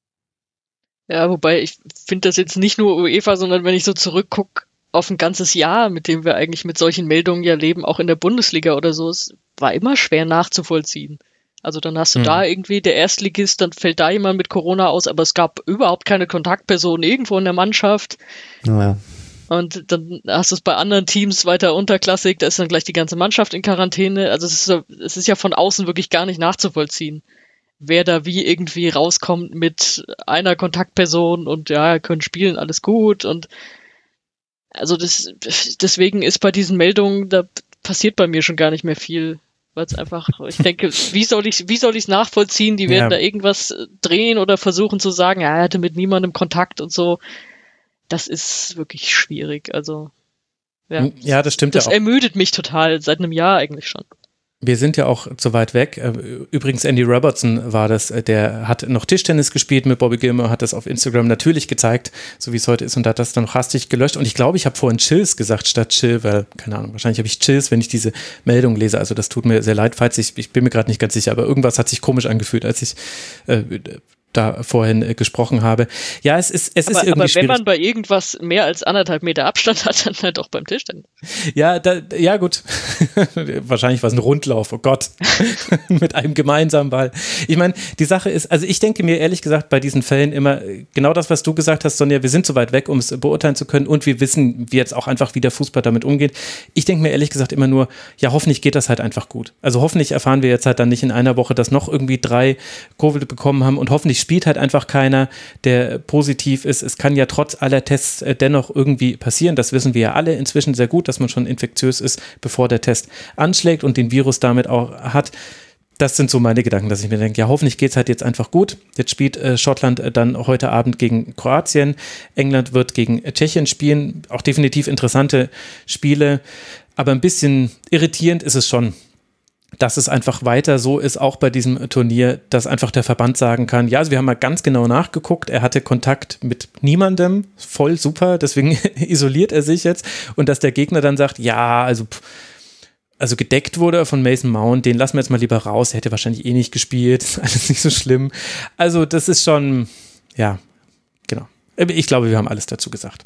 Ja, wobei ich finde das jetzt nicht nur UEFA, sondern wenn ich so zurückgucke auf ein ganzes Jahr, mit dem wir eigentlich mit solchen Meldungen ja leben, auch in der Bundesliga oder so, es war immer schwer nachzuvollziehen. Also dann hast du mhm. da irgendwie der Erstligist, dann fällt da jemand mit Corona aus, aber es gab überhaupt keine Kontaktpersonen irgendwo in der Mannschaft. Naja. Und dann hast du es bei anderen Teams weiter unterklassig, da ist dann gleich die ganze Mannschaft in Quarantäne. Also es ist, so, es ist ja von außen wirklich gar nicht nachzuvollziehen, wer da wie irgendwie rauskommt mit einer Kontaktperson und ja, können spielen, alles gut. Und also das, deswegen ist bei diesen Meldungen, da passiert bei mir schon gar nicht mehr viel, weil es einfach, ich denke, wie soll ich wie soll ich es nachvollziehen? Die werden ja da irgendwas drehen oder versuchen zu sagen, ja, er hatte mit niemandem Kontakt und so. Das ist wirklich schwierig. Also ja, ja das stimmt das ja auch. Das ermüdet mich total, seit einem Jahr eigentlich schon. Wir sind ja auch zu weit weg. Übrigens, Andy Robertson war das, der hat noch Tischtennis gespielt mit Bobby Gilmore, hat das auf Instagram natürlich gezeigt, so wie es heute ist, und hat das dann noch hastig gelöscht. Und ich glaube, ich habe vorhin Chills gesagt statt Chill, weil, keine Ahnung, wahrscheinlich habe ich Chills, wenn ich diese Meldung lese. Also das tut mir sehr leid, falls ich, ich bin mir gerade nicht ganz sicher, aber irgendwas hat sich komisch angefühlt, als ich äh, da vorhin äh, gesprochen habe. Ja, es ist, es aber, ist irgendwie aber schwierig. wenn man bei irgendwas mehr als anderthalb Meter Abstand hat, dann halt auch beim Tischtennis. Ja, da, ja gut. Wahrscheinlich war es ein Rundlauf, oh Gott. Mit einem gemeinsamen Ball. Ich meine, die Sache ist, also ich denke mir ehrlich gesagt bei diesen Fällen immer genau das, was du gesagt hast, Sonja, wir sind so weit weg, um es beurteilen zu können und wir wissen wie jetzt auch einfach, wie der Fußball damit umgeht. Ich denke mir ehrlich gesagt immer nur, ja, hoffentlich geht das halt einfach gut. Also hoffentlich erfahren wir jetzt halt dann nicht in einer Woche, dass noch irgendwie drei Covid bekommen haben und hoffentlich spielt halt einfach keiner, der positiv ist. Es kann ja trotz aller Tests äh, dennoch irgendwie passieren. Das wissen wir ja alle inzwischen sehr gut, dass man schon infektiös ist, bevor der Test anschlägt und den Virus damit auch hat. Das sind so meine Gedanken, dass ich mir denke, ja, hoffentlich geht es halt jetzt einfach gut. Jetzt spielt äh, Schottland äh, dann heute Abend gegen Kroatien. England wird gegen äh, Tschechien spielen. Auch definitiv interessante Spiele. Aber ein bisschen irritierend ist es schon, dass es einfach weiter so ist, auch bei diesem Turnier, dass einfach der Verband sagen kann, ja, also wir haben mal ganz genau nachgeguckt, er hatte Kontakt mit niemandem, voll super, deswegen isoliert er sich jetzt und dass der Gegner dann sagt, ja, also also gedeckt wurde von Mason Mount, den lassen wir jetzt mal lieber raus, er hätte wahrscheinlich eh nicht gespielt, ist alles nicht so schlimm. Also das ist schon, ja, genau. Ich glaube, wir haben alles dazu gesagt.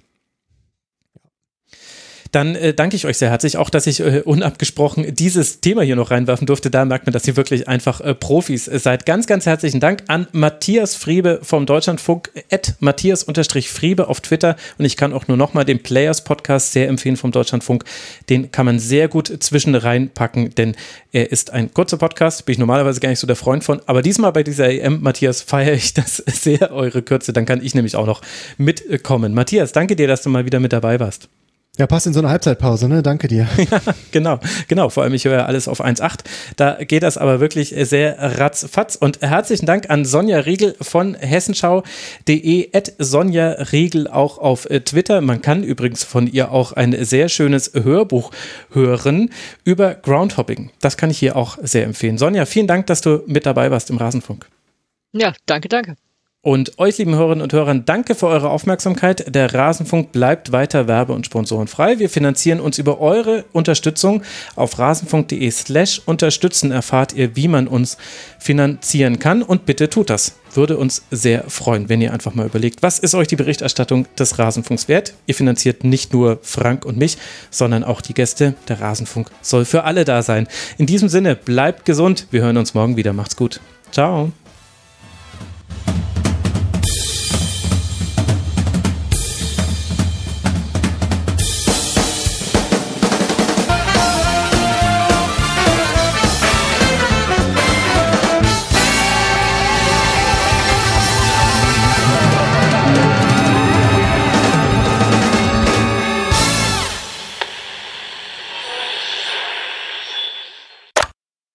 Dann äh, danke ich euch sehr herzlich, auch dass ich äh, unabgesprochen dieses Thema hier noch reinwerfen durfte. Da merkt man, dass ihr wirklich einfach äh, Profis seid. Ganz, ganz herzlichen Dank an Matthias Friebe vom Deutschlandfunk, at Matthias-Friebe auf Twitter. Und ich kann auch nur nochmal den Players-Podcast sehr empfehlen vom Deutschlandfunk. Den kann man sehr gut zwischen reinpacken, denn er ist ein kurzer Podcast, bin ich normalerweise gar nicht so der Freund von. Aber diesmal bei dieser E M, Matthias, feiere ich das sehr, eure Kürze. Dann kann ich nämlich auch noch mitkommen. Matthias, danke dir, dass du mal wieder mit dabei warst. Ja, passt in so eine Halbzeitpause, ne? Danke dir. Ja, genau, genau. Vor allem, ich höre ja alles auf eins Komma acht. Da geht das aber wirklich sehr ratzfatz. Und herzlichen Dank an Sonja Riegel von hessenschau punkt de, at Sonja Riegel auch auf Twitter. Man kann übrigens von ihr auch ein sehr schönes Hörbuch hören über Groundhopping. Das kann ich hier auch sehr empfehlen. Sonja, vielen Dank, dass du mit dabei warst im Rasenfunk. Ja, danke, danke. Und euch, lieben Hörerinnen und Hörern, danke für eure Aufmerksamkeit. Der Rasenfunk bleibt weiter werbe- und sponsorenfrei. Wir finanzieren uns über eure Unterstützung. Auf rasenfunk.de slash unterstützen erfahrt ihr, wie man uns finanzieren kann. Und bitte tut das. Würde uns sehr freuen, wenn ihr einfach mal überlegt, was ist euch die Berichterstattung des Rasenfunks wert? Ihr finanziert nicht nur Frank und mich, sondern auch die Gäste. Der Rasenfunk soll für alle da sein. In diesem Sinne, bleibt gesund. Wir hören uns morgen wieder. Macht's gut. Ciao.